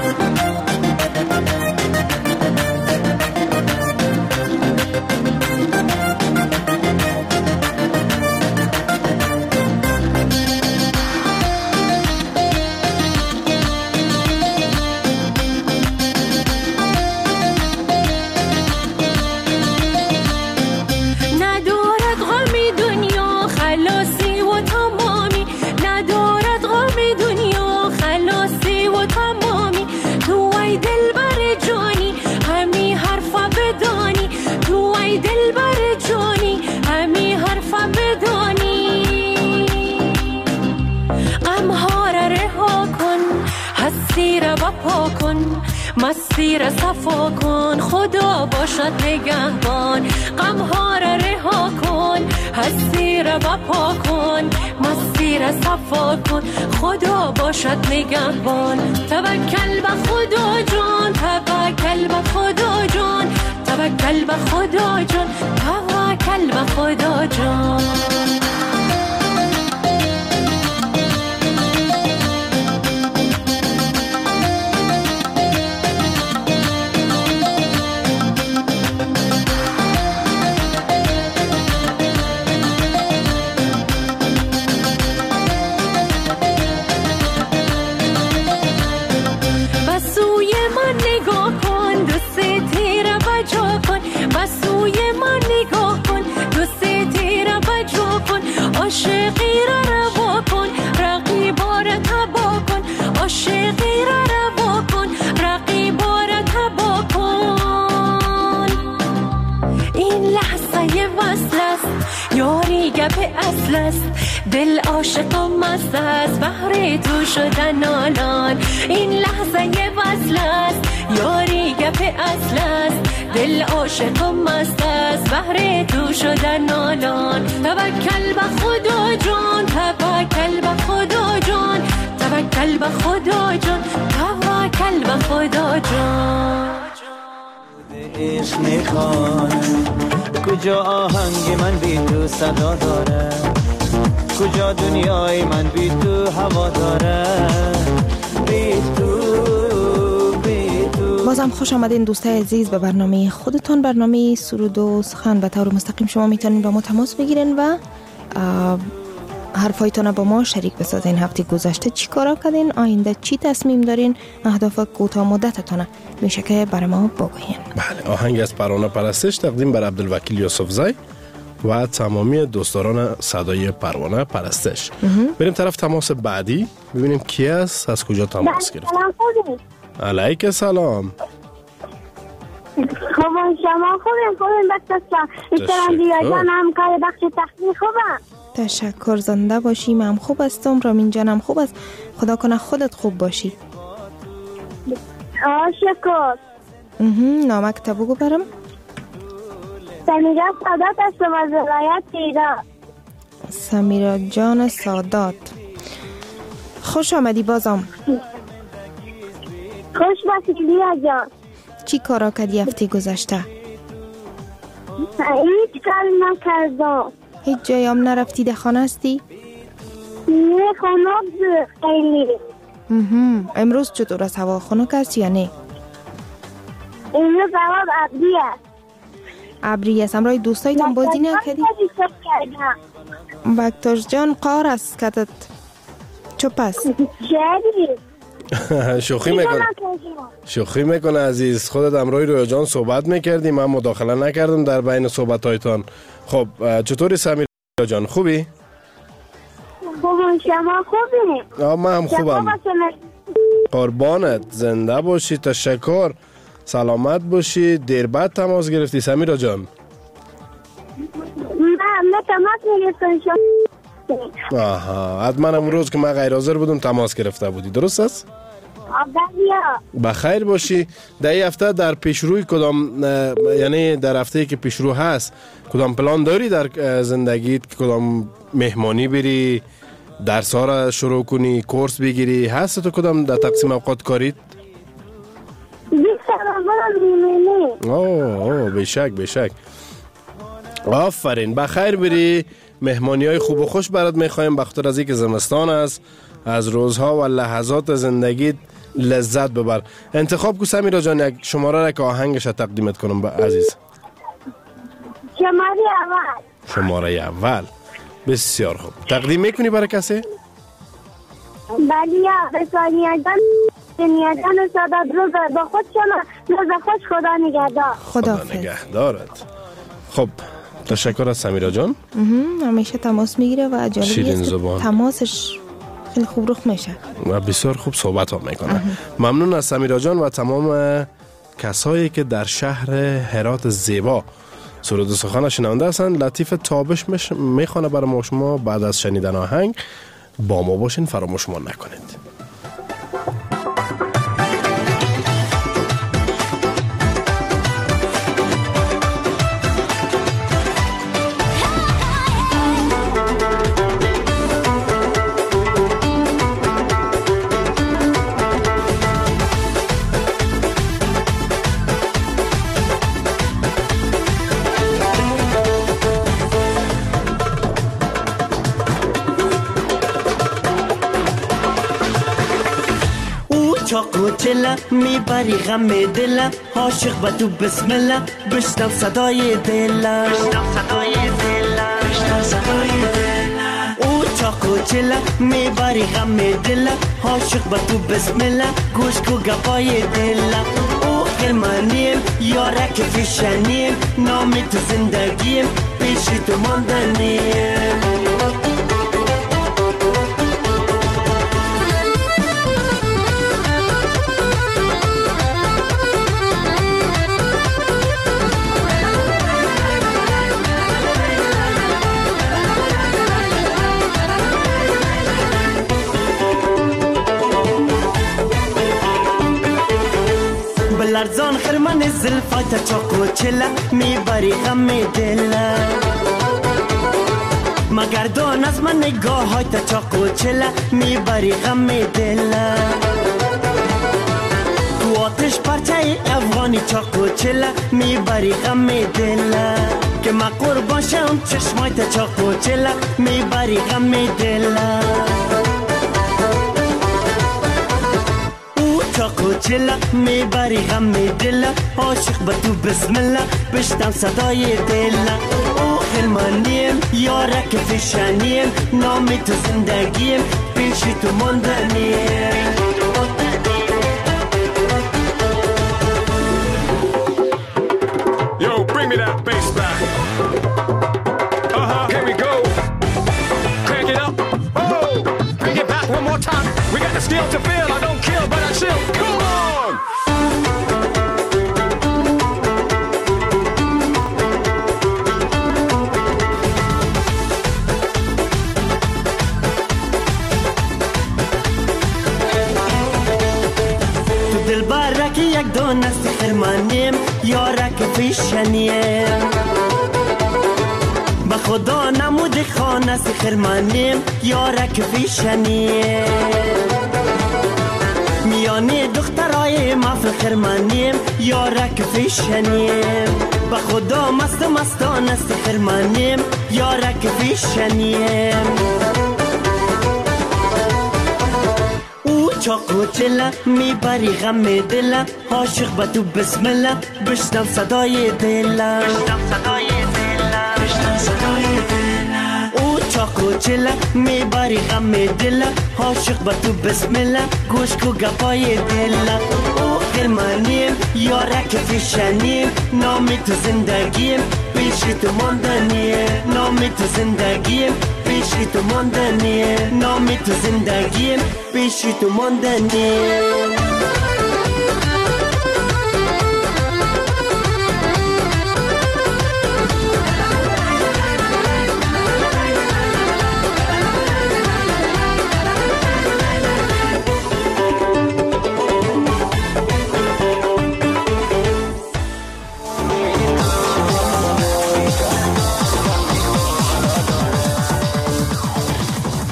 مستی را صفا کن خدا باشد نگهبان غم ها را رها کن هستی را بپا کن مستی را صفا کن خدا باشد نگهبان توکل به خدا جان توکل به خدا جان توکل به خدا جان توکل به خدا جان عاشقی را روا کن رقیبا را تبا کن عاشقی را روا کن رقیبا را تبا کن این لحظه وصل است یاری گپ اصل است دل عاشق و مست است بهر تو شدن نالان این لحظه وصل است یاری گپ اصل است دل عاشق و مست است بهر تو شدن نالان توکل به خدا جان توکل به خدا جان توکل به خدا جان توکل به خدا جان عشق میخوانه کجا آهنگ من بی تو صدا داره کجا دنیای من بی تو هوا داره بی تو بازم خوش آمدین دوستای عزیز به برنامه خودتان برنامه سرود و سخن. به طور مستقیم شما میتونین با ما تماس بگیرین و حرفایتان با ما شریک بسازین. هفته گذشته چی کارا کردین؟ آینده چی تصمیم دارین؟ اهداف کوتاه مدتتان میشه که برای ما بگوین. بله، آهنگ از پروانه پرستش تقدیم بر عبدالوکیل یوسفزی و تمامی دوستداران صدای پروانه پرستش. بریم طرف تماس بعدی ببینیم کی است، از کجا تماس گرفت. علیک سلام. خوبم شما خوبیم خوبیم بچه‌ها اشترام دیگه جانم کار بخش تحقیق خوبم. تشکر زنده باشی. من خوب هستم. رامین جانم خوب است. خدا کنه خودت خوب باشی. آه شکر. نامک تا بگو برم. سمیرا سادات هستم از ولایت ایران. سمیرا جان سادات خوش آمدی بازم. خوش باشی لیا جان. چی کارا کردی هفته گذشته؟ هیچ کار نکردم. هیچ جایی هم نرفتی؟ ده خانه هستی؟ نه خانه خیلی. امروز چطور است هوا؟ خنک است یا نه؟ امروز هوا ابری است. ابری است. امروز دوستایتان بازی نکردی؟ بکتاش جان قار است کتت چوب است. شوخی میکنه شوخی میکنه عزیز. خودت امروی رویا جان صحبت میکردی، من مداخله نکردم در بین صحبت هایتان. خب چطوری سمیر جان، خوبی؟ خوبم شما خوبی؟ آه من هم خوبم قربانت. زنده باشی. تشکر. سلامت باشی. دیر بعد تماس گرفتی سمیرا جان. نه نه تماس نگرفتم شما. آها حتما امروز که من غیر حاضر بودم تماس گرفته بودی، درست است؟ بخیر باشی. در این هفته در پیشروی کدام، یعنی در هفته که پیشرو هست، کدام پلان داری در زندگیت که کدام مهمانی بری درس ها را شروع کنی، کورس بگیری؟ هست تو کدام در تقسیم اوقات کارید؟ اوه اوه بشک بشک. آفرین، بخیر بری. مهمانی های خوب و خوش برات میخوایم بخاطر از اینکه زمستان است. از روزها و لحظات زندگیت لذت ببر. انتخاب کو سمیرا جان یک شماره را که آهنگش را تقدیمت کنم با عزیز. شماره اول. شماره اول. بسیار خوب. تقدیم میکنی برای کسی؟ بله یا بسانیه جان دنیا جان و سادت روز با خود شما روز خوش خدا نگهدار. خدا نگهدارت. خب تشکر از سمیرا جان. همیشه تماس میگیره و جالبی است که تماسش خیلی خوب رخ میشه و بسیار خوب صحبت ها میکنه. ممنون از سمیرا جان و تمام کسایی که در شهر هرات زیبا سرود و سخن شنونده هستند. لطیف تابش میخوانه برای ما شما. بعد از شنیدن آهنگ با ما باشین، فراموش ما نکنید. چاقوچلا میبری غم دلم، عاشق با تو بسم الله، بشنو صدای دلم، بشنو صدای دلم، بشنو صدای دلم. او چاقوچلا میبری غم دلم، عاشق با تو بسم الله، گوش کو گوای دلم. او خرمانیم یارک فیشنیم، نامی تو زندگیم پیشی تو ماندنیم. لرزان خرمن زلفات چاقوچلا میبری غم دلم، مگردان از من نگاه های تا چاقوچلا میبری غم دلم. تو آتش پرچه افغانی چاقوچلا میبری غم دلم، که ما قربان شم چشمای تا چاقوچلا میبری غم دلم. چاقوچلا میبری غم دلم، عاشق با تو بسم الله، بشنو صدای دلم. او خرمانیم یارک فیشنیم، نامی تو زندگیم پیشی تو ماندنیم. Yo, bring me that bass back. Uh-huh, here we go. Crank it up. Oh, bring it back one more time. We got the skill to feel. I don't kill, but I chill. Come on. تو دل بارکی یک دونست خرمانیم، یارک فیشنیم، با خدا نمود خانه سی خرمانیم، یارک فیشنیم. میانی دخترای مفل خرمانیم، یارک فیشنیم، با خدا مست مستان است خرمانیم، یارک فیشنیم. او چاقوچلا میبری غم دلم، عاشق با تو بسم الله، بشنو صدای دلم، بشنو صدای دلم، بشنو صدای دلم. او چاقوچلا میبری غم دلم، عاشق با تو بسم الله، گوش کو گپای دلم. او خرمانیم یارک فیشنیم، نامی تو زندگیم پیشی تو ماندنیم، نامی تو زندگیم پیشی تو ماندنیم، نامی تو زندگیم پیشی تو ماندنیم.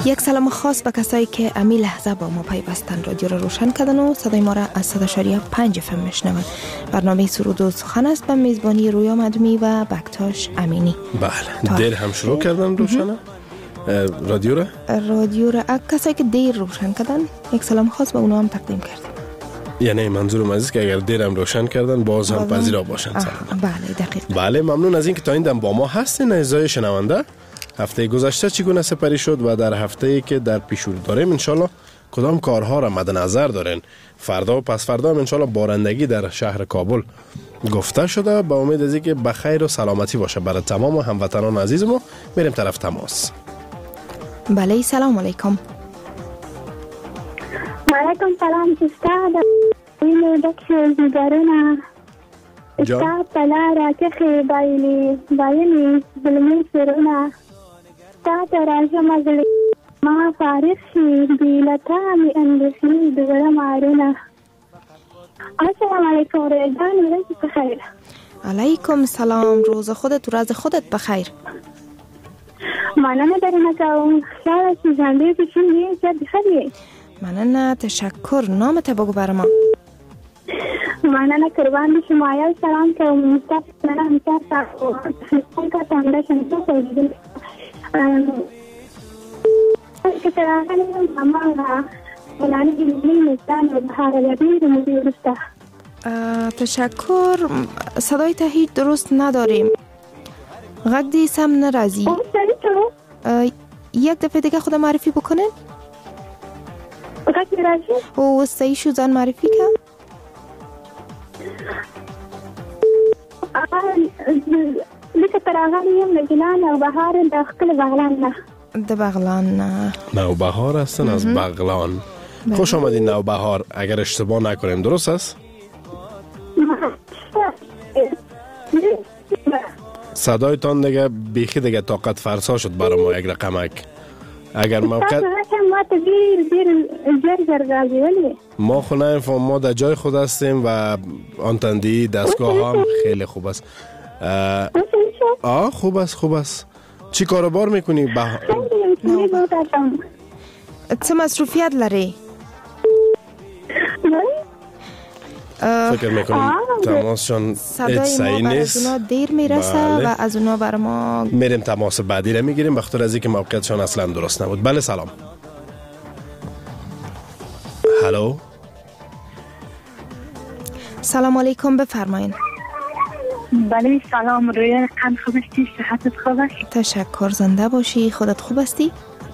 یک سلام خاص به کسایی که امی لحظه با ما پیوستن، رادیو را روشن کردن و صدای ما را از صد و شش پنج اف ام میشنون. برنامه سرود و سخن است به میزبانی رویا مدمی و بکتاش امینی. بله، دیر هم شروع کردن روشنه رادیو را؟ رادیو را کسایی که دیر روشن کردن یک سلام خاص به اونا هم تقدیم کردیم. یعنی منظورم از که اگر دیر هم روشن کردن باز هم پذیرا باشن. بله دقیق. بله، ممنون از اینکه تا این دم با ما هستین اعزای شنونده. هفته گذشته چگونه سپری شد و در هفته‌ای که در پیش رو داریم انشالله کدام کارها را مد نظر دارین؟ فردا و پس فردا هم انشالله بارندگی در شهر کابل گفته شده. با امید از اینکه بخیر و سلامتی باشه برای تمام هموطنان عزیز ما. میریم طرف تماس. بله، سلام علیکم. علیکم سلام استاد. این دکتر زیگارنا استاد تلارا که بایلی بایلی بلمی سرنا استاد راجع مزل ما فارسی بیلتامی اندسی دوباره معرونا. السلام علیکم ریجان، روز بخیر. علیکم سلام، روز خودت و روز خودت بخیر. مننه در نکاوم خیال از زنده پیشون بیایی چه بخیری. مننه، تشکر. نامت بگو بر ما. مننه قربان شما. یا سلام که مصطفی مننه همسر سرکون که تنده شنسو خوزیدیم که تراغنیم اما منانی گلیلی نستان و بحار لبیر موزی رسته. تشکر. صدای تهید درست نداریم، غد دیسم نرازی. یک دفعه دیگه خود معرفی بکنن. غد نرازی و سعی شوزان معرفی که لیکه تراغنیم نگلان و بحار داخل بغلان نه ده بغلان نوبهار هستن از بغلان. خوش آمدین نوبهار. اگر اشتباه نکنیم درست است؟ صدایتان دیگه بیخی دیگه طاقت فرسا شد برای ما یک رقمک. اگر موقع ما خو نمیفهم، ما در جای خود هستیم و آنتندی دستگاه هم خیلی خوب است. آه خوب است خوب است. چی کاروبار میکنی؟ بح... چه مصروفیت لری؟ فکر میکنم تماسشان صدای ما بر از اونا دیر میرسه. بله. و از اونا بر ما میریم تماس بعدی را میگیریم بخاطر از اینکه موقعیتشان اصلا درست نبود. بله سلام. هلو. سلام علیکم، بفرمایین. بله سلام. روی قند خوب استی؟ صحتت خوب است؟ تشکر. زنده باشی. خودت خوب استی؟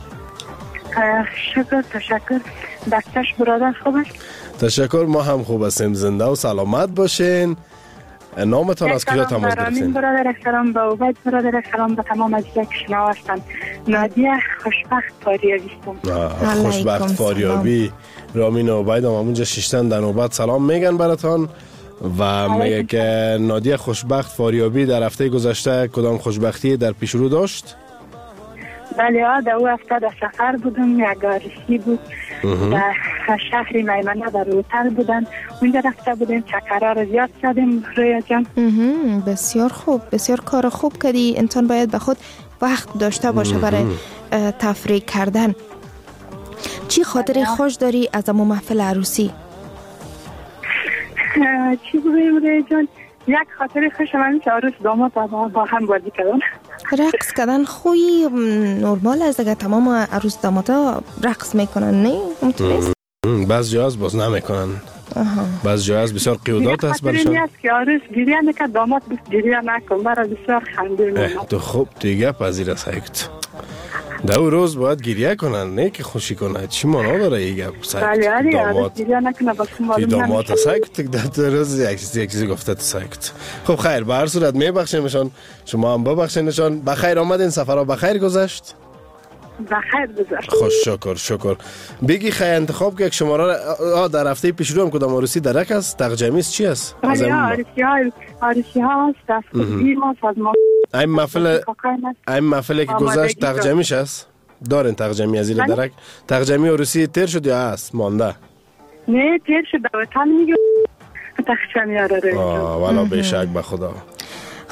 شکر تشکر. دستش برادر خوب است؟ تشکر، ما هم خوب هستیم. زنده و سلامت باشین. نامتان از کجا تماس گرفتین؟ برادر سلام به عبید برادر سلام به تمام عزیزان که شما هستند. نادیه خوشبخت فاریابی هستم. خوشبخت فاریابی. رامین و عبید هم همونجا ششتن در نوبت سلام میگن براتان و میگه که نادیه خوشبخت فاریابی در هفته گذشته کدام خوشبختی در پیش رو داشت؟ بله ها، در او هفته در سفر بودم. یک عروسی بود در شهر میمنه در هتل بودن. اونجا رفته بودیم، چکرها رو زیاد زدیم رویا جان. بسیار خوب، بسیار کار خوب کردی. انسان باید به خود وقت داشته باشه برای تفریح کردن. چی خاطری خوش داری از امو محفل عروسی؟ چی بگویم رویا جان؟ یک خاطر خوش من که عروس داماد با هم بازی کردن. رقص کردن خوی نرمال است دیگه. تمام عروس دامادا رقص میکنن نه؟ بعض جا از باز نمیکنن. بعض جا از بسیار قیودات هست برشان. خاطر نیست که عروس گریه میکرد، داماد بس گریه نکن. برای بسیار خنده میمد. تو خوب دیگه پذیر است هکت. در او روز باید گریه کنن نه که خوشی کنن. چی مانا داره ایگه بله علی عروس گریه نکنه بس معلوم نمیشه. داماد سکت در روز یک چیزی گفته تو سکت. خب خیر، به هر صورت میبخشیمشان، شما هم ببخشینشان. بخیر آمدین، سفرها بخیر گذشت؟ بخیر گذشت. خوش شکر شکر. بگی خیر انتخاب که شماره در هفته پیش رو هم کدام عروسی درک است؟ تقجمیست چی است؟ بله عروسی ها عروسی ها است. دستگیر ما سازمان این محفل این محفل که گذشت تقجمیش است؟ دارین تقجمی از این درک؟ تقجمی عروسی تیر شد یا است مانده؟ نه تیر شد. در وطن میگه تقجمی ها رو آه والا به شک به خدا.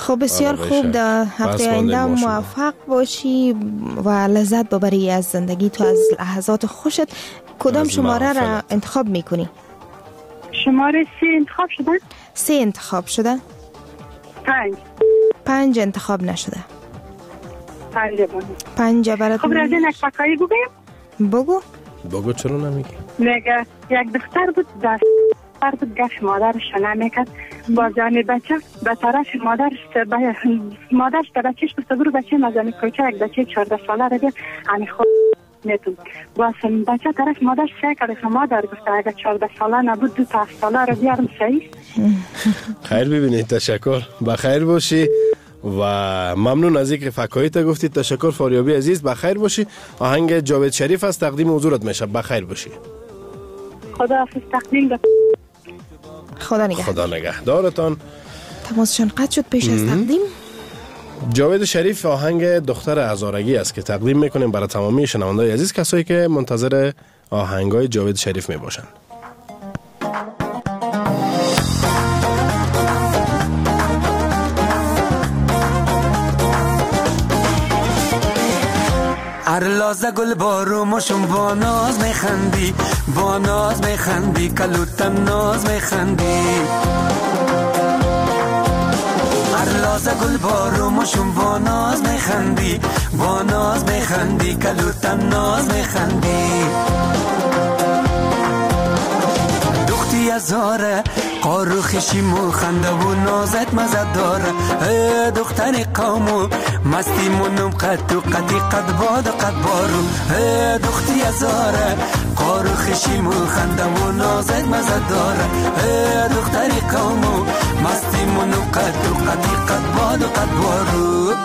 خب بسیار خوب، در هفته آینده موفق باشی و لذت ببری از زندگی تو، از لحظات خوشت. کدام شماره را انتخاب میکنی؟ شماره سه انتخاب شده؟ سه انتخاب شده؟ پنج پنج انتخاب نشده. پنج بانه پنج برات. خب رازه نک فکایی بگویم؟ بگو بگو چرا نمیگی؟ میگه یک دختر بود، دست بود، گفت مادرش نمیکرد با جان بچه به طرف مادرش به مادرش به بچهش گفت برو بچه مزانی کوچه یک بچه چهارده ساله را بیار همی خود میتون باز بچه طرف مادرش سعی کرده که مادر گفته اگر چهارده ساله نبود دو تا هفت ساله را بیارم صحیح. خیر ببینید، تشکر، بخیر باشی و ممنون از اینکه فکاییت گفتید. تشکر فاریابی عزیز، بخیر باشی. آهنگ جاوید شریف از تقدیم حضورت میشه. بخیر باشی. خدا حافظ. تقدیم ده. خدا نگه خدا نگهدارتان. تماسشان قطع شد پیش از تقدیم. جاوید شریف آهنگ دختر هزارگی است که تقدیم میکنیم برای تمامی شنونده‌های عزیز، کسایی که منتظر آهنگای جاوید شریف میباشند. هر لازه گل بارو مشون با ناز میخندی، با ناز میخندی، کلوتن ناز میخندی. هر لازه گل بارو مشون با ناز میخندی، با ناز میخندی، کلوتن ناز میخندی. دختی هزاره قارو خشیمو خنده و نازت مزد داره. ای دختر قومو مستی منم قد و قدی قد باد قد بارو. ای دختی هزاره قارو خشیمو خنده و نازت مزد داره. ای دختر قومو مستی منم قد و قدی قد باد قد بارو.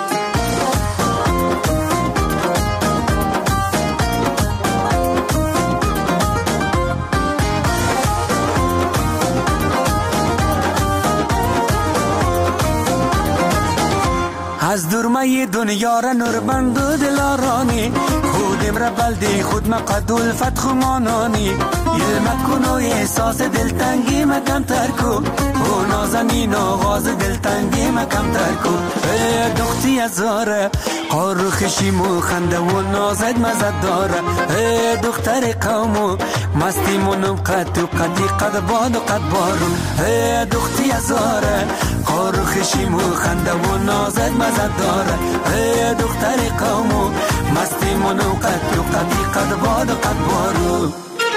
از دورمه دنیا را نوربند و دلارانی، خودم را بلدی خود مقدول فتخ و مانانی. علم کن و احساس دلتنگی مکم ترکو، و نازنین آغاز دلتنگی مکم ترکو. ای دختی هزاره قارو خشیمو خنده و نازد مزد داره. ای دختر قومو مستی منم قد و قدی قد باد و قد بارو. ای دختی هزاره قارو خشیمو خنده و نازد مزد داره. ای دختر قومو مستی منم قد و قدی قد باد و قد بارو.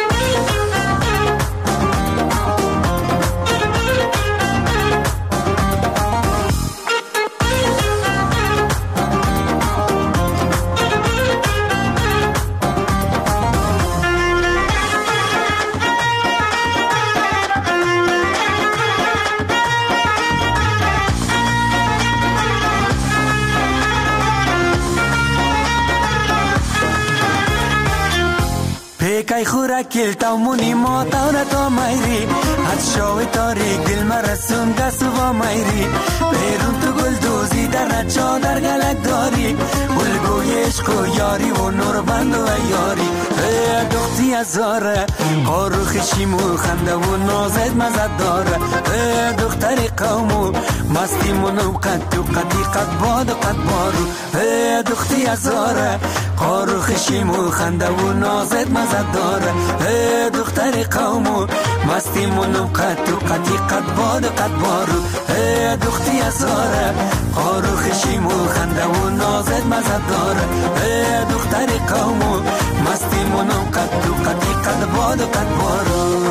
کای خورا کلتا مونی ما تاورا تا مایری، حد شاوی تاریک دل مرسون گسو با مایری. بیرون تو گل دوزی در نچا در گلک داری، بلگوی عشق و یاری و نور بند و یاری. ای دختی هزاره قارو خشیمو خنده و نازد مزد داره. ای دختر قومو مستی منو قد و قدی قد باد و قد بارو. ای دختی هزاره قارو خشیمو خنده و نازد مزد داره. ای دختر قومو مستی منو قد و قدی قد باد و قد بارو. ای دختی هزاره قارو خشیمو خنده و نازد مزد داره. ای دختر قومو مستی منو قد و قدی قد باد و قد بارو.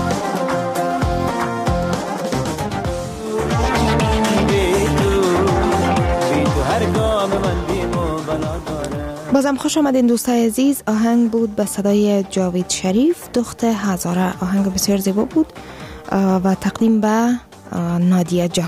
بازم خوش آمدین دوستای عزیز. آهنگ بود به صدای جاوید شریف، دختر هزاره. آهنگ بسیار زیبا بود و تقدیم به نادیه جان.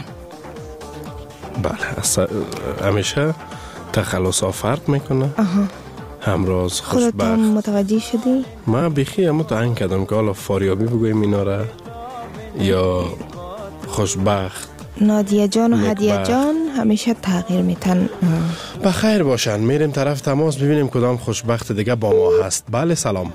بله، همیشه تخلص فرق میکنه. آها. همراز خوشبخت. خودتون متوجه شدی؟ من بیخی همه تعیین کردم که حالا فاریابی بگویم اینا را یا خوشبخت. نادیه جان و هدیه جان همیشه تغییر میتن. بخیر باشن. میریم طرف تماس ببینیم کدام خوشبخت دیگه با ما هست. بله سلام.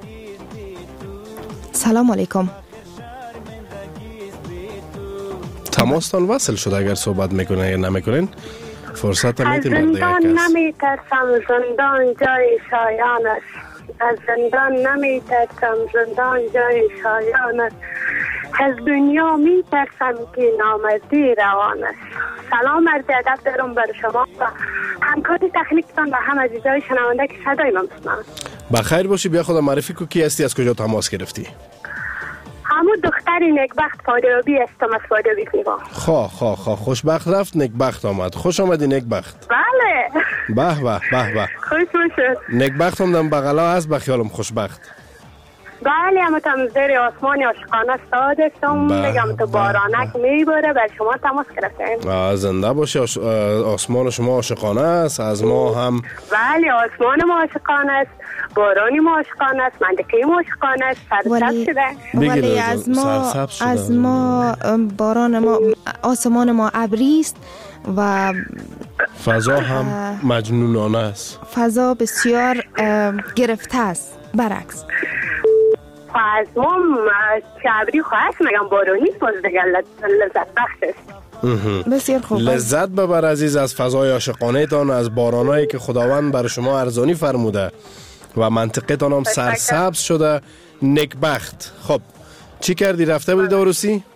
سلام علیکم. تماستان وصل شد اگر صحبت میکنه یا نمیکنین فرصت هم میتیم برده یک کس. از زندان نمیترسم، زندان جای شایان است. از زندان نمیترسم، زندان جای شایان است. از دنیا میترسم که نامردی روان است. سلام عرض ادب دارم بر شما و همکاری تکنیکتان و هم عزیزای شنونده که صدای من بشنوند. بخیر باشی. بیا خودم معرفی کو، کی هستی، از کجا تماس گرفتی؟ همون دختر نیکبخت فادیابی هستم از فادیابی خیابان. خواه خواه خواه خوشبخت رفت نیکبخت آمد. خوش آمدی نیکبخت. بله. به به به به. خوش باشد. نیکبخت هم دم بغلا هست به خیالم خوشبخت. بله اما تم زیر آسمان عاشقانه استاد هستم. بگم تو بارانک میباره بر شما تماس گرفتیم. زنده باشه. آش... آسمان شما عاشقانه است، از ما هم. بله آسمان ما عاشقانه است، بارانی ما عاشقانه است، منطقه ما عاشقانه است، سرسبز شده. ولی از ما از ما باران ما آسمان ما ابری است و فضا هم مجنونانه است. فضا بسیار گرفته است برعکس. از ما چابری خواهست مگم بارانی باز دیگه لذت بخش است. بسیار خوب. لذت ببر عزیز از فضای عاشقانه تان، از بارانایی که خداوند بر شما ارزانی فرموده و منطقه تان هم سرسبز شده. نیکبخت. خب چی کردی؟ رفته بودی داروسی؟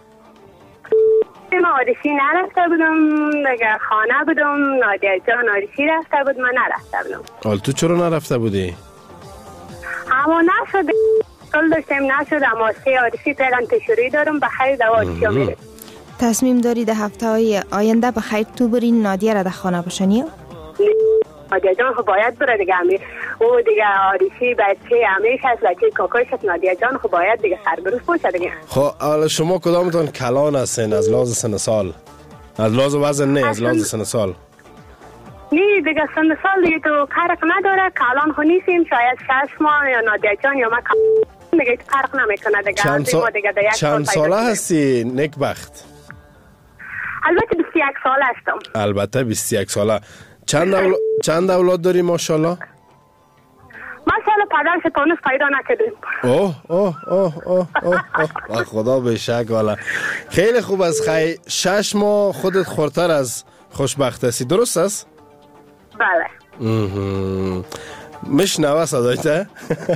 من آدیسی نرفته بودم دیگه، خانه بودم. نادیا جان آدیسی رفته بود، من نرفته بودم. حال تو چرا نرفته بودی؟ اما نشده کل داشتیم نشده، اما سه آدیسی پیلان تشوری دارم به خیر دو آدیسی ها میره. تصمیم داری ده هفته های آینده به خیر تو بری نادیه را ده خانه باشنی؟ نادیا جان خب باید بره دیگه امیر. او دیگه آدیسی بچه امیش هست، بچه کاکایش هست. نادیا جان خب باید دیگه سربروز باشه دیگه. خب حالا شما کدامتون کلان هستین از لحاظ سن سال؟ از لحاظ وزن نه، از لحاظ سن سال. نه دیگه سن سال دیگه تو فرق نداره. کلان خو نیستیم، شاید شش ماه یا نادیا جان یا ما دیگه فرق نمیکنه دیگه. چند, سا... چند ساله هستی نیکبخت؟ البته بیست و یک ساله هستم. البته بیست و یک ساله. چند اول... چند اولاد داری ماشاءالله؟ ماشاءالله پدرش تانوس پیدا نکردیم. اوه اوه اوه اوه اوه اوه خدا به شک والا. خیلی خوب از خی شش ماه خودت خورتر از خوشبخت هستی، درست است؟ بله. میشنوه صدایته؟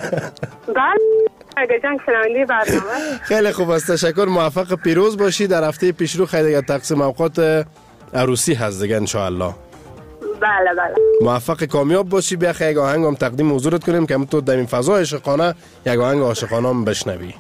بله جان شنونده برنامه. خیلی خوب است، تشکر. موفق پیروز باشی. در هفته پیش رو خیلی دیگه تقسیم اوقات عروسی هست دیگه انشاءالله. بله بله. موفق کامیاب باشی. بیا خیلی یک آهنگ هم تقدیم حضورت کنیم که تو در این فضای عاشقانه یک آهنگ عاشقانه هم بشنوی.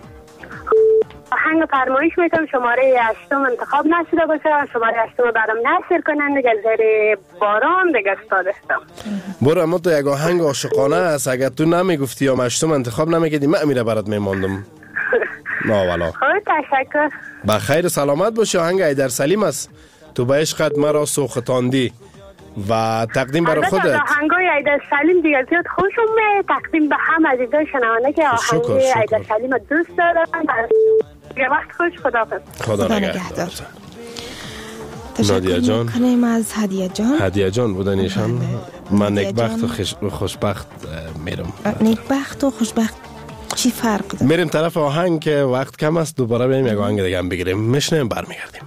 آهنگ فرمایش میتونم شماره هشتم انتخاب نشده باشه، شماره هشتم برام نشر کنن دیگه، زیر باران دیگه استادستم. برو اما تو یک آهنگ عاشقانه است، اگر تو نمیگفتی یا هشتم انتخاب نمیکردی من امیره برات میماندم. نه والا. خب تشکر. بخیر سلامت باشی. آهنگ ایدر سلیم است. تو به عشقت مرا سوختاندی و تقدیم برای خودت. البته آهنگای ایدر سلیم دیگه زیاد خوشم میاد، تقدیم به هم عزیزای شنونده که آهنگ ایدر سلیم دوست دارن. دیگه وقت خوش. خداحافظ. خدا نگهدار. نادیا جان کنیم از هدیه جان. هدیه جان بودن ایشان. من نیکبخت و خوشبخت میرم. نیکبخت و خوشبخت چی فرق داره؟ میریم طرف آهنگ که وقت کم است، دوباره بریم یک آهنگ دیگه هم بگیریم، میشنیم برمیگردیم.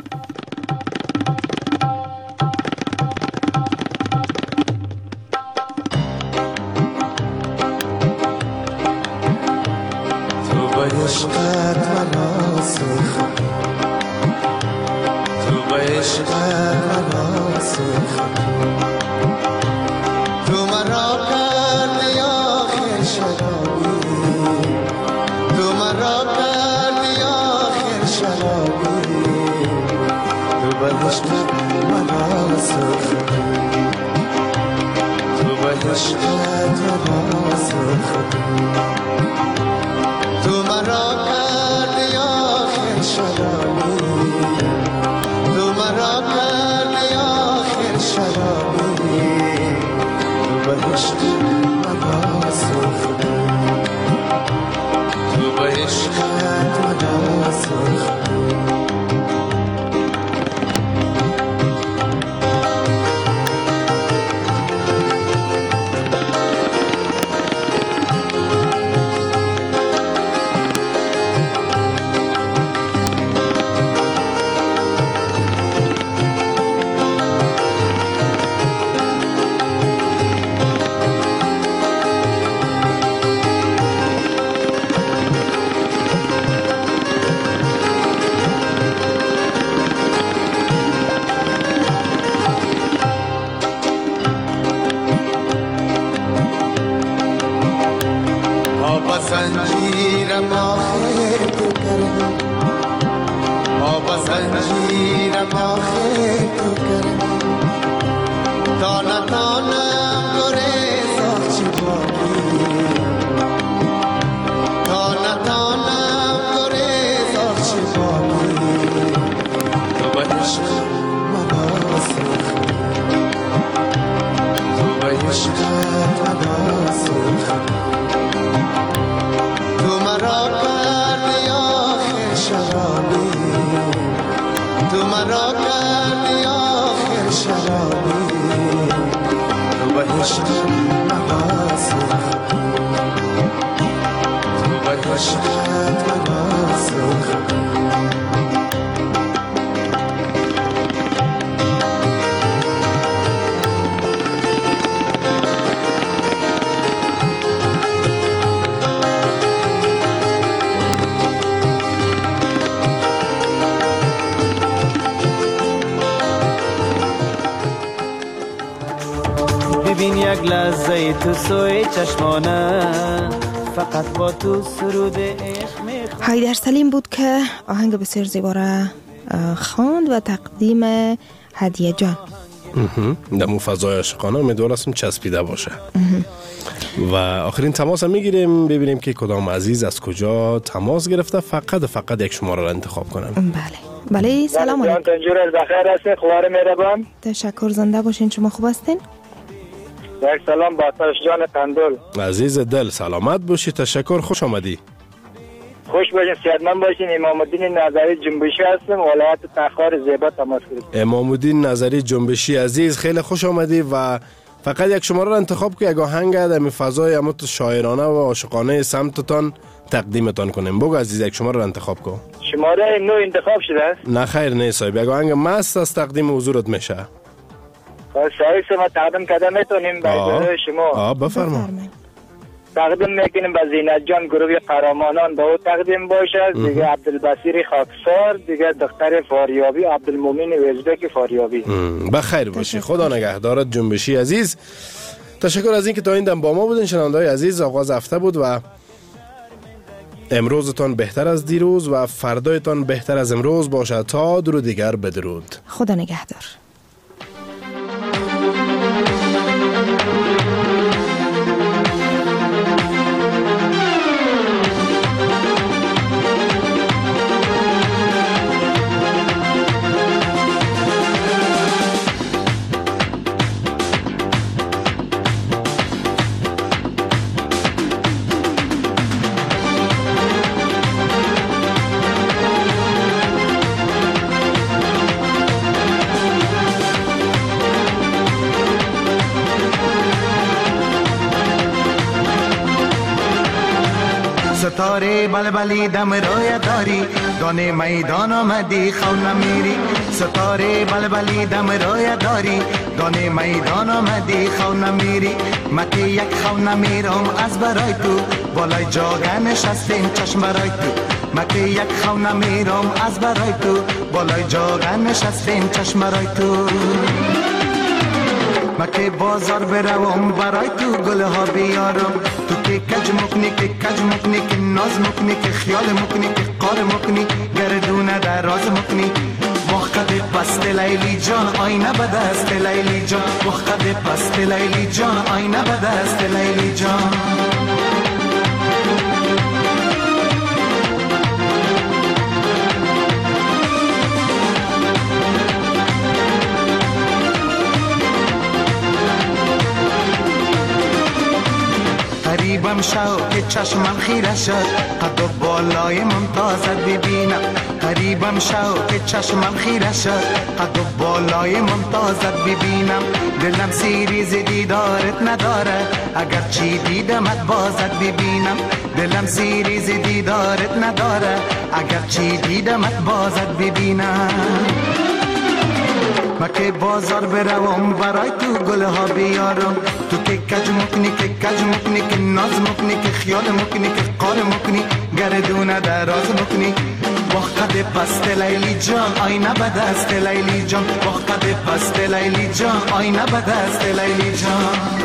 عشقت مرا سوخت، تو به عشقت مرا سوخت، تو مرا کردی آخر شرابی، تو مرا کردی آخر شرابی، تو به عشقت مرا سوخت، تو به عشقت مرا سوخت، تو مرا کردی آخر شرابی، تو مرا کردی آخر شرابی، تو به عشق مرا سوخت، تو به عشقت مرا سوخت. میرم آخر تو کرم تانه تانه گریز آخچی باقی تانه تانه گریز آخچی باقی تو به عشق مباسخ تو به عشقت مباسخ تو مرا کردی آخر شرابی تو مرا کردی آخر شرابی تو به عشق مباسخ تو به عشقت مباسخ ببین یک لحظه تو سوی چشمانه فقط با تو سرود عشق میخوام. حیدر سلیم بود که آهنگ بسیار زیبا را خواند و تقدیم هدیه جان در مو فضای عاشقانه امیدوار هستم چسبیده باشه. و آخرین تماس هم میگیریم ببینیم که کدام عزیز از کجا تماس گرفته. فقط فقط یک شماره را انتخاب کنم. بله بله سلام علیکم. تنجور بخیر هستین؟ خوار مهربان. تشکر زنده باشین. شما خوب هستین؟ یک سلام با تاش جان قندول. عزیز دل سلامت باشی. تشکر. خوش آمدی. خوش باشین. صحتمند باشین. امام الدین نظری جنبشی هستم ولایت تخار زیبا تماس گرفتم. امام الدین نظری جنبشی عزیز خیلی خوش آمدی و فقط یک شماره را انتخاب که یک آهنگ در فضای امت شاعرانه و عاشقانه سمتتان تقدیمتان کنیم. بگو عزیز یک شماره را انتخاب کن. شماره نو انتخاب شده است؟ نه خیر نه صاحب. یک آهنگ مست از تقدیم حضورت میشه. سعی شما تقدیم کردن میتونیم به شما. آه بفرما. تقدیم میکنیم به زینت جان گروه قهرمانان به او تقدیم باشد. دیگه عبدالبصیر خاکسار، دیگه دختر فاریابی عبدالمومن وزبک فاریابی. بخیر باشی. خدا نگهدارت جنبشی عزیز. تشکر از اینکه تا این دم با ما بودین. شنونده‌های عزیز آغاز هفته بود و امروزتان بهتر از دیروز و فردایتان بهتر از امروز باشد. تا درود دیگر بدرود. خدا نگهدار. ستاره بلبلی دم روی داری دانه میدان آمدی خو نمیری ستاره بلبلی دم روی داری دانه میدان آمدی خو نمیری متی یک خو نمیرم از برای تو بالای جاگه نشستیم چشم برای تو متی یک خو نمیرم از برای تو بالای جاگه نشستیم چشم برای تو مکی بازار بروم برای تو گل ها بیارم تو که کج مکنی که کج مکنی که ناز مکنی که خیال مکنی که قار مکنی گردونه در راز مکنی وقت پست لیلی جان آینه به دست لیلی جان وقت پست لیلی جان آینه به دست لیلی جان قریبم شو که چشمم خیره شد قد و بالای ممتازت ببینم قریبم شو که چشمم خیره شد قد و بالای ممتازت ببینم دلم سیریز دیدارت نداره اگر چی دیدمت بازت ببینم دلم سیریز دیدارت نداره اگر چی دیدمت بازت ببینم مکه بازار بروم برای تو گل ها بیارم تو که کج مکنی که کج مکنی که ناز مکنی که خیال مکنی که قار مکنی گردونه دراز مکنی وقت پست لیلی جان آینه به دست لیلی جان وقت پست لیلی جان آینه به دست لیلی جان